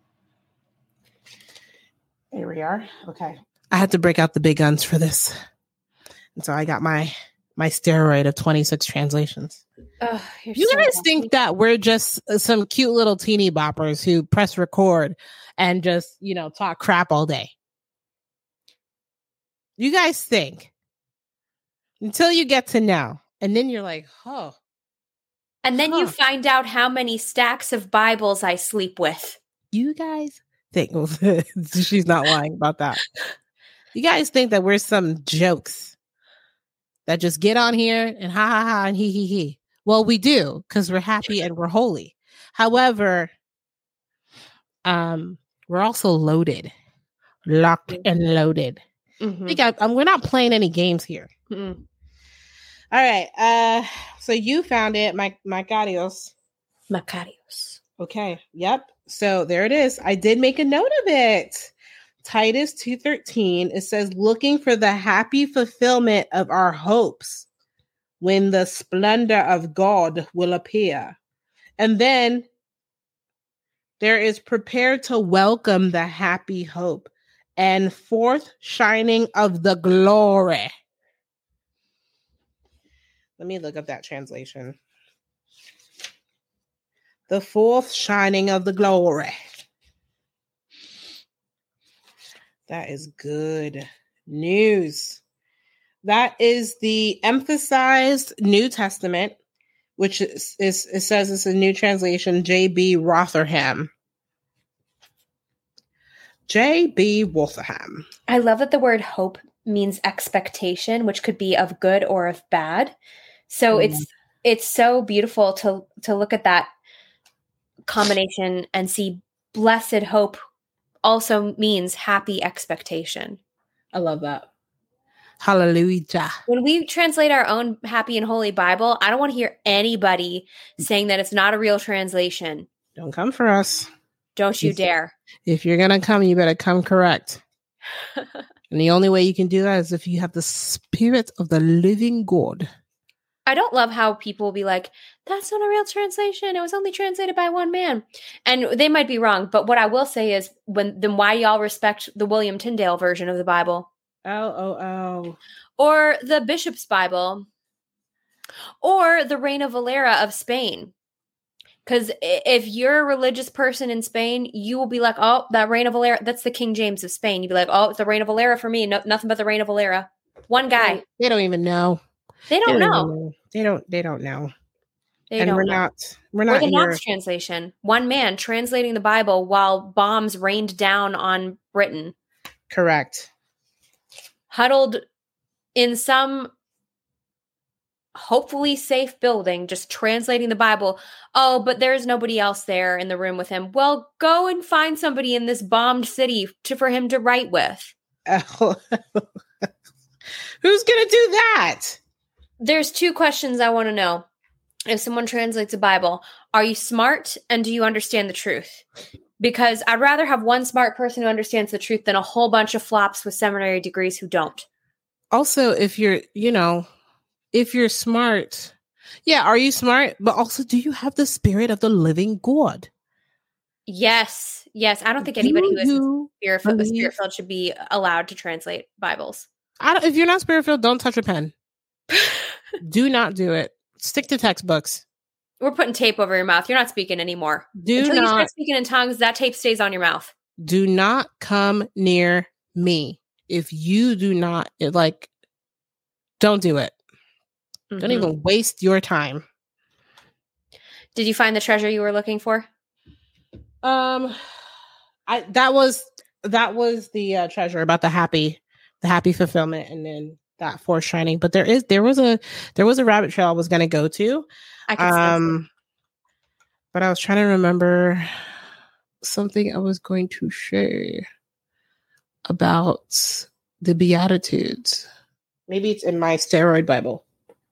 Here we are. Okay. I had to break out the big guns for this. And so I got my my steroid of twenty-six translations. Oh, you so guys happy. think that we're just some cute little teeny boppers who press record and just, you know, talk crap all day? You guys think until you get to know. And then you're like, oh. And then huh. you find out how many stacks of Bibles I sleep with. You guys think she's not lying about that. You guys think that we're some jokes that just get on here and ha ha ha and he he he. Well, we do, because we're happy and we're holy. However, um, we're also loaded, locked and loaded. Mm-hmm. I think I, I'm, we're not playing any games here. Mm-hmm. All right. Uh, so you found it, my Makarios. Makarios. Okay. Yep. So there it is. I did make a note of it. Titus two thirteen. It says, looking for the happy fulfillment of our hopes when the splendor of God will appear. And then there is prepared to welcome the happy hope and forth shining of the glory. Let me look up that translation. The fourth shining of the glory. That is good news. That is the emphasized New Testament, which is, is it says it's a new translation, J B Rotherham. J B Rotherham. I love that the word hope means expectation, which could be of good or of bad. So mm. it's it's so beautiful to to look at that combination and see blessed hope also means happy expectation. I love that. Hallelujah. When we translate our own happy and holy Bible, I don't want to hear anybody saying that it's not a real translation. Don't come for us. Don't you if, dare. If you're going to come, you better come correct. And the only way you can do that is if you have the Spirit of the living God. I don't love how people will be like, that's not a real translation. It was only translated by one man. And they might be wrong. But what I will say is, when then why y'all respect the William Tyndale version of the Bible? Oh, oh, oh. Or the Bishop's Bible. Or the Reina Valera of Spain. Because if you're a religious person in Spain, you will be like, oh, that Reina Valera, that's the King James of Spain. You'd be like, oh, it's the Reina Valera for me. No, nothing but the Reina Valera. One guy. They don't even know. They don't, they don't know. know. They don't. They don't know. They and don't we're know. not. We're not. Or the here. Knox translation. One man translating the Bible while bombs rained down on Britain. Correct. Huddled in some hopefully safe building, just translating the Bible. Oh, but there's nobody else there in the room with him. Well, go and find somebody in this bombed city to for him to write with. Oh. Who's gonna do that? There's two questions I want to know. If someone translates a Bible, are you smart and do you understand the truth? Because I'd rather have one smart person who understands the truth than a whole bunch of flops with seminary degrees who don't. Also, if you're, you know, if you're smart, yeah, are you smart? But also, do you have the Spirit of the living God? Yes. Yes. I don't think Do anybody who is you spirit filled should be allowed to translate Bibles. I don't, if you're not spirit filled, don't touch a pen. Do not do it. Stick to textbooks. We're putting tape over your mouth. You're not speaking anymore. Do Until not, you start speaking in tongues, that tape stays on your mouth. Do not come near me. If you do not, it, like, don't do it. Mm-hmm. Don't even waste your time. Did you find the treasure you were looking for? Um, I that was that was the uh, treasure about the happy, the happy fulfillment, and then that force shining. But there is there was a there was a rabbit trail I was going to go to. I can um, but I was trying to remember something I was going to share about the Beatitudes. Maybe it's in my steroid Bible,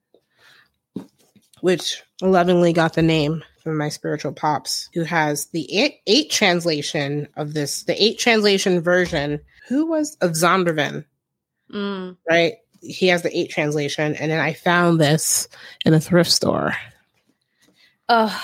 which lovingly got the name from my spiritual pops, who has the eight, eight translation of this, the eight translation version. Who was of Zondervan, mm. right? He has the eight translation, and then I found this in a thrift store. Oh,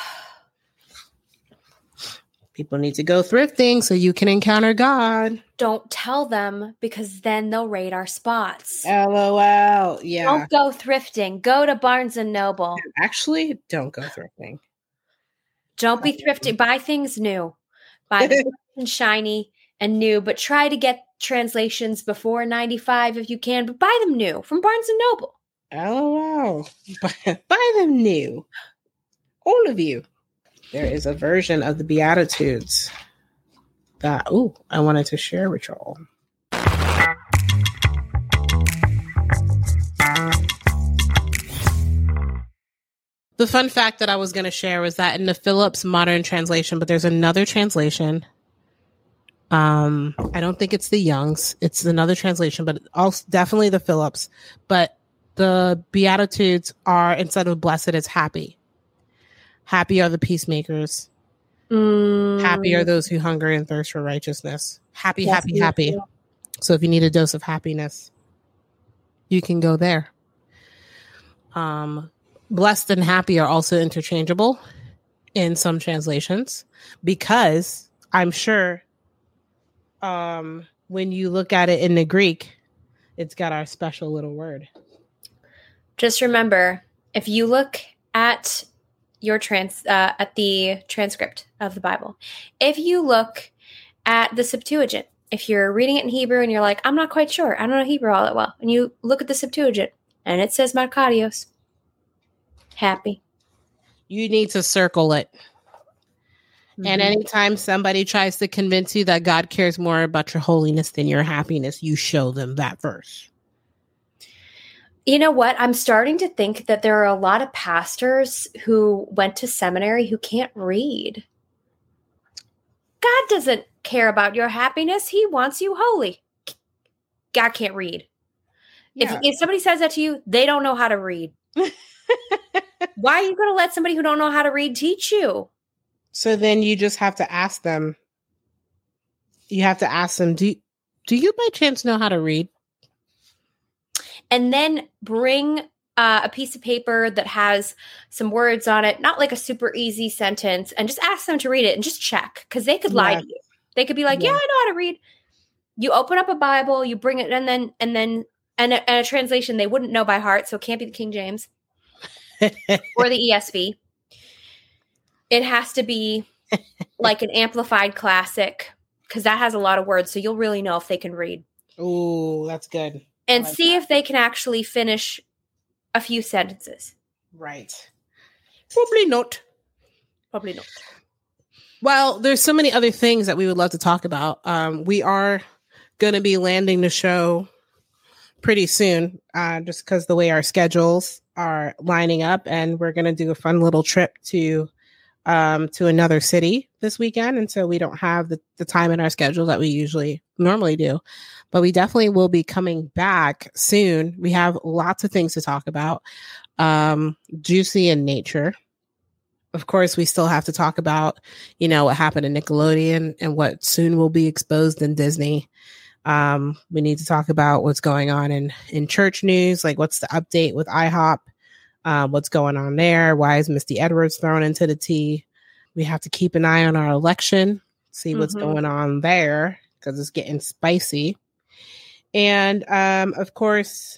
people need to go thrifting so you can encounter God. Don't tell them, because then they'll raid our spots. LOL. Yeah. Don't go thrifting. Go to Barnes and Noble. Actually, don't go thrifting. Don't be thrifting. Buy things new. Buy the and shiny and new, but try to get translations before ninety-five if you can, but buy them new from Barnes and Noble. LOL. Buy them new. All of you. There is a version of the Beatitudes that, oh, I wanted to share with y'all. The fun fact that I was going to share was that in the Phillips Modern Translation, but there's another translation. Um, I don't think it's the Young's. It's another translation, but also definitely the Phillips. But the Beatitudes are, instead of blessed, it's happy. Happy are the peacemakers. Mm. Happy are those who hunger and thirst for righteousness. Happy, Yes, happy, you happy. do. So if you need a dose of happiness, you can go there. Um, blessed and happy are also interchangeable in some translations, because I'm sure um, when you look at it in the Greek, it's got our special little word. Just remember, if you look at your trans uh, at the transcript of the Bible, if you look at the Septuagint, if you're reading it in Hebrew and you're like, I'm not quite sure, I don't know Hebrew all that well, and you look at the Septuagint and it says Makarios, happy. You need to circle it. Mm-hmm. And anytime somebody tries to convince you that God cares more about your holiness than your happiness, you show them that verse. You know what? I'm starting to think that there are a lot of pastors who went to seminary who can't read. God doesn't care about your happiness. He wants you holy. God can't read. Yeah. If, if somebody says that to you, they don't know how to read. Why are you going to let somebody who don't know how to read teach you? So then you just have to ask them. You have to ask them, do, do you by chance know how to read? And then bring uh, a piece of paper that has some words on it, not like a super easy sentence, and just ask them to read it and just check, because they could lie Yeah. to you. They could be like, Yeah. yeah, I know how to read. You open up a Bible, you bring it, and then, and then, and a, and a translation they wouldn't know by heart, so it can't be the King James or the E S V. It has to be like an amplified classic, because that has a lot of words, so you'll really know if they can read. Oh, that's good. And I like see that. if they can actually finish a few sentences. Right. Probably not. Probably not. Well, there's so many other things that we would love to talk about. Um, we are going to be landing the show pretty soon, uh, just because the way our schedules are lining up, and we're going to do a fun little trip to um, to another city this weekend. And so we don't have the, the time in our schedule that we usually normally do, but we definitely will be coming back soon. We have lots of things to talk about. Um, juicy in nature. Of course, we still have to talk about, you know, what happened in Nickelodeon and what soon will be exposed in Disney. Um, we need to talk about what's going on in, in church news, like what's the update with IHOP, uh, what's going on there. Why is Misty Edwards thrown into the tea? We have to keep an eye on our election, see what's Mm-hmm. going on there, because it's getting spicy. And um, of course,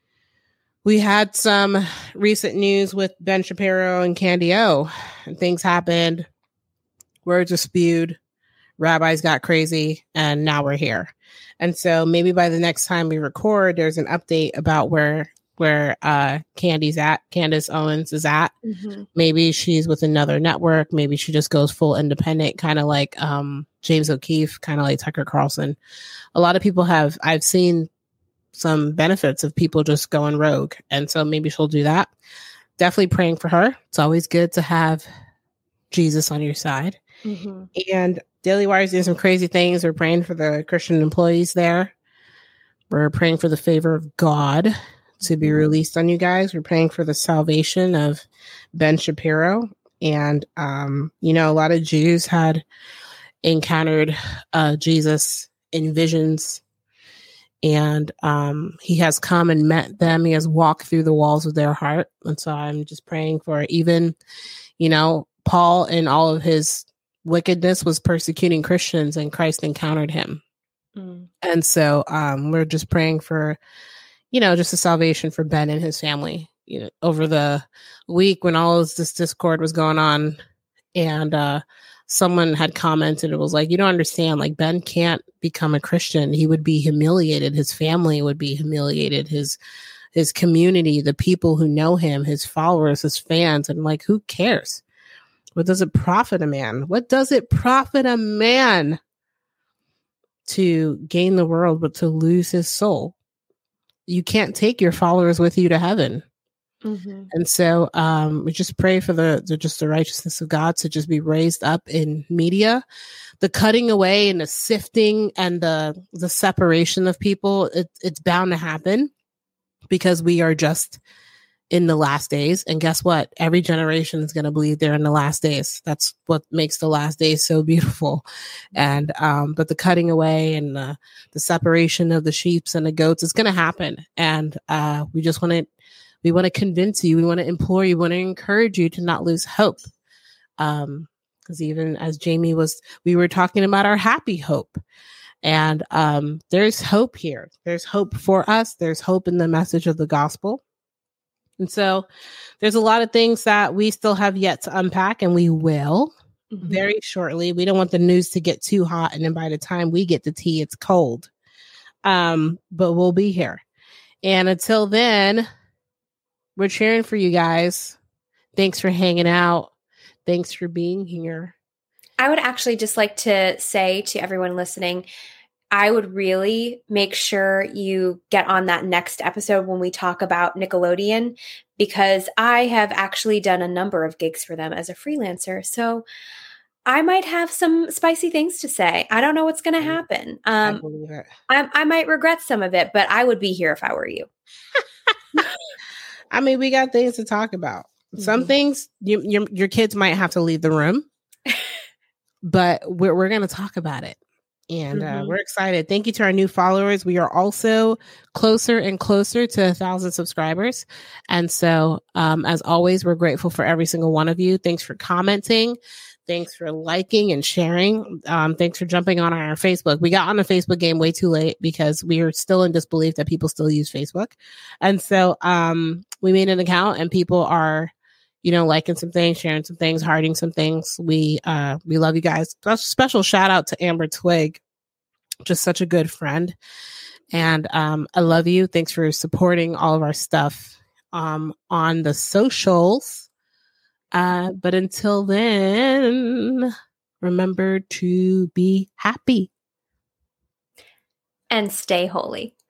we had some recent news with Ben Shapiro and Candy O. And things happened. Words were spewed. Rabbis got crazy. And now we're here. And so maybe by the next time we record, there's an update about where where uh, Candy's at. Candace Owens is at. Mm-hmm. Maybe she's with another network. Maybe she just goes full independent, kind of like um, James O'Keefe, kind of like Tucker Carlson. A lot of people have, I've seen some benefits of people just going rogue. And so maybe she'll do that. Definitely praying for her. It's always good to have Jesus on your side. Mm-hmm. And Daily Wire is doing some crazy things. We're praying for the Christian employees there. We're praying for the favor of God to be released on you guys. We're praying for the salvation of Ben Shapiro. And, um, you know, a lot of Jews had encountered uh, Jesus in visions. And um, he has come and met them. He has walked through the walls of their heart. And so I'm just praying for even, you know, Paul in all of his wickedness was persecuting Christians, and Christ encountered him. Mm. And so um, we're just praying for, you know, just a salvation for Ben and his family. You know, over the week when all of this discord was going on, and uh, someone had commented, it was like, you don't understand, like Ben can't become a Christian. He would be humiliated. His family would be humiliated. His his community, the people who know him, his followers, his fans, and like, who cares? What does it profit a man? What does it profit a man to gain the world, but to lose his soul? You can't take your followers with you to heaven. Mm-hmm. And so um, we just pray for the, the just the righteousness of God to just be raised up in media. The cutting away and the sifting and the the separation of people, it, it's bound to happen, because we are just in the last days. And guess what? Every generation is going to believe they're in the last days. That's what makes the last days so beautiful. And, um, but the cutting away and the, the separation of the sheeps and the goats is going to happen. And, uh, we just want to, we want to convince you, we want to implore you, we want to encourage you to not lose hope. Um, because even as Jamie was, we were talking about our happy hope. And um, there's hope here. There's hope for us. There's hope in the message of the gospel. And so there's a lot of things that we still have yet to unpack, and we will mm-hmm. very shortly. We don't want the news to get too hot. And then by the time we get the tea, it's cold. Um, but we'll be here. And until then, we're cheering for you guys. Thanks for hanging out. Thanks for being here. I would actually just like to say to everyone listening, I would really make sure you get on that next episode when we talk about Nickelodeon, because I have actually done a number of gigs for them as a freelancer. So I might have some spicy things to say. I don't know what's going to happen. Um, I believe it. I, I might regret some of it, but I would be here if I were you. I mean, we got things to talk about. Some mm-hmm. things you, your your kids might have to leave the room. But we're we're going to talk about it, and mm-hmm. uh, we're excited. Thank you to our new followers. We are also closer and closer to a thousand subscribers, and so um, as always, we're grateful for every single one of you. Thanks for commenting. Thanks for liking and sharing. Um, thanks for jumping on our Facebook. We got on the Facebook game way too late because we are still in disbelief that people still use Facebook, and so um, we made an account, and people are, you know, liking some things, sharing some things, hearting some things. We uh, we love you guys. Special shout out to Amber Twig, just such a good friend. And um, I love you. Thanks for supporting all of our stuff um, on the socials. Uh, but until then, remember to be happy. And stay holy.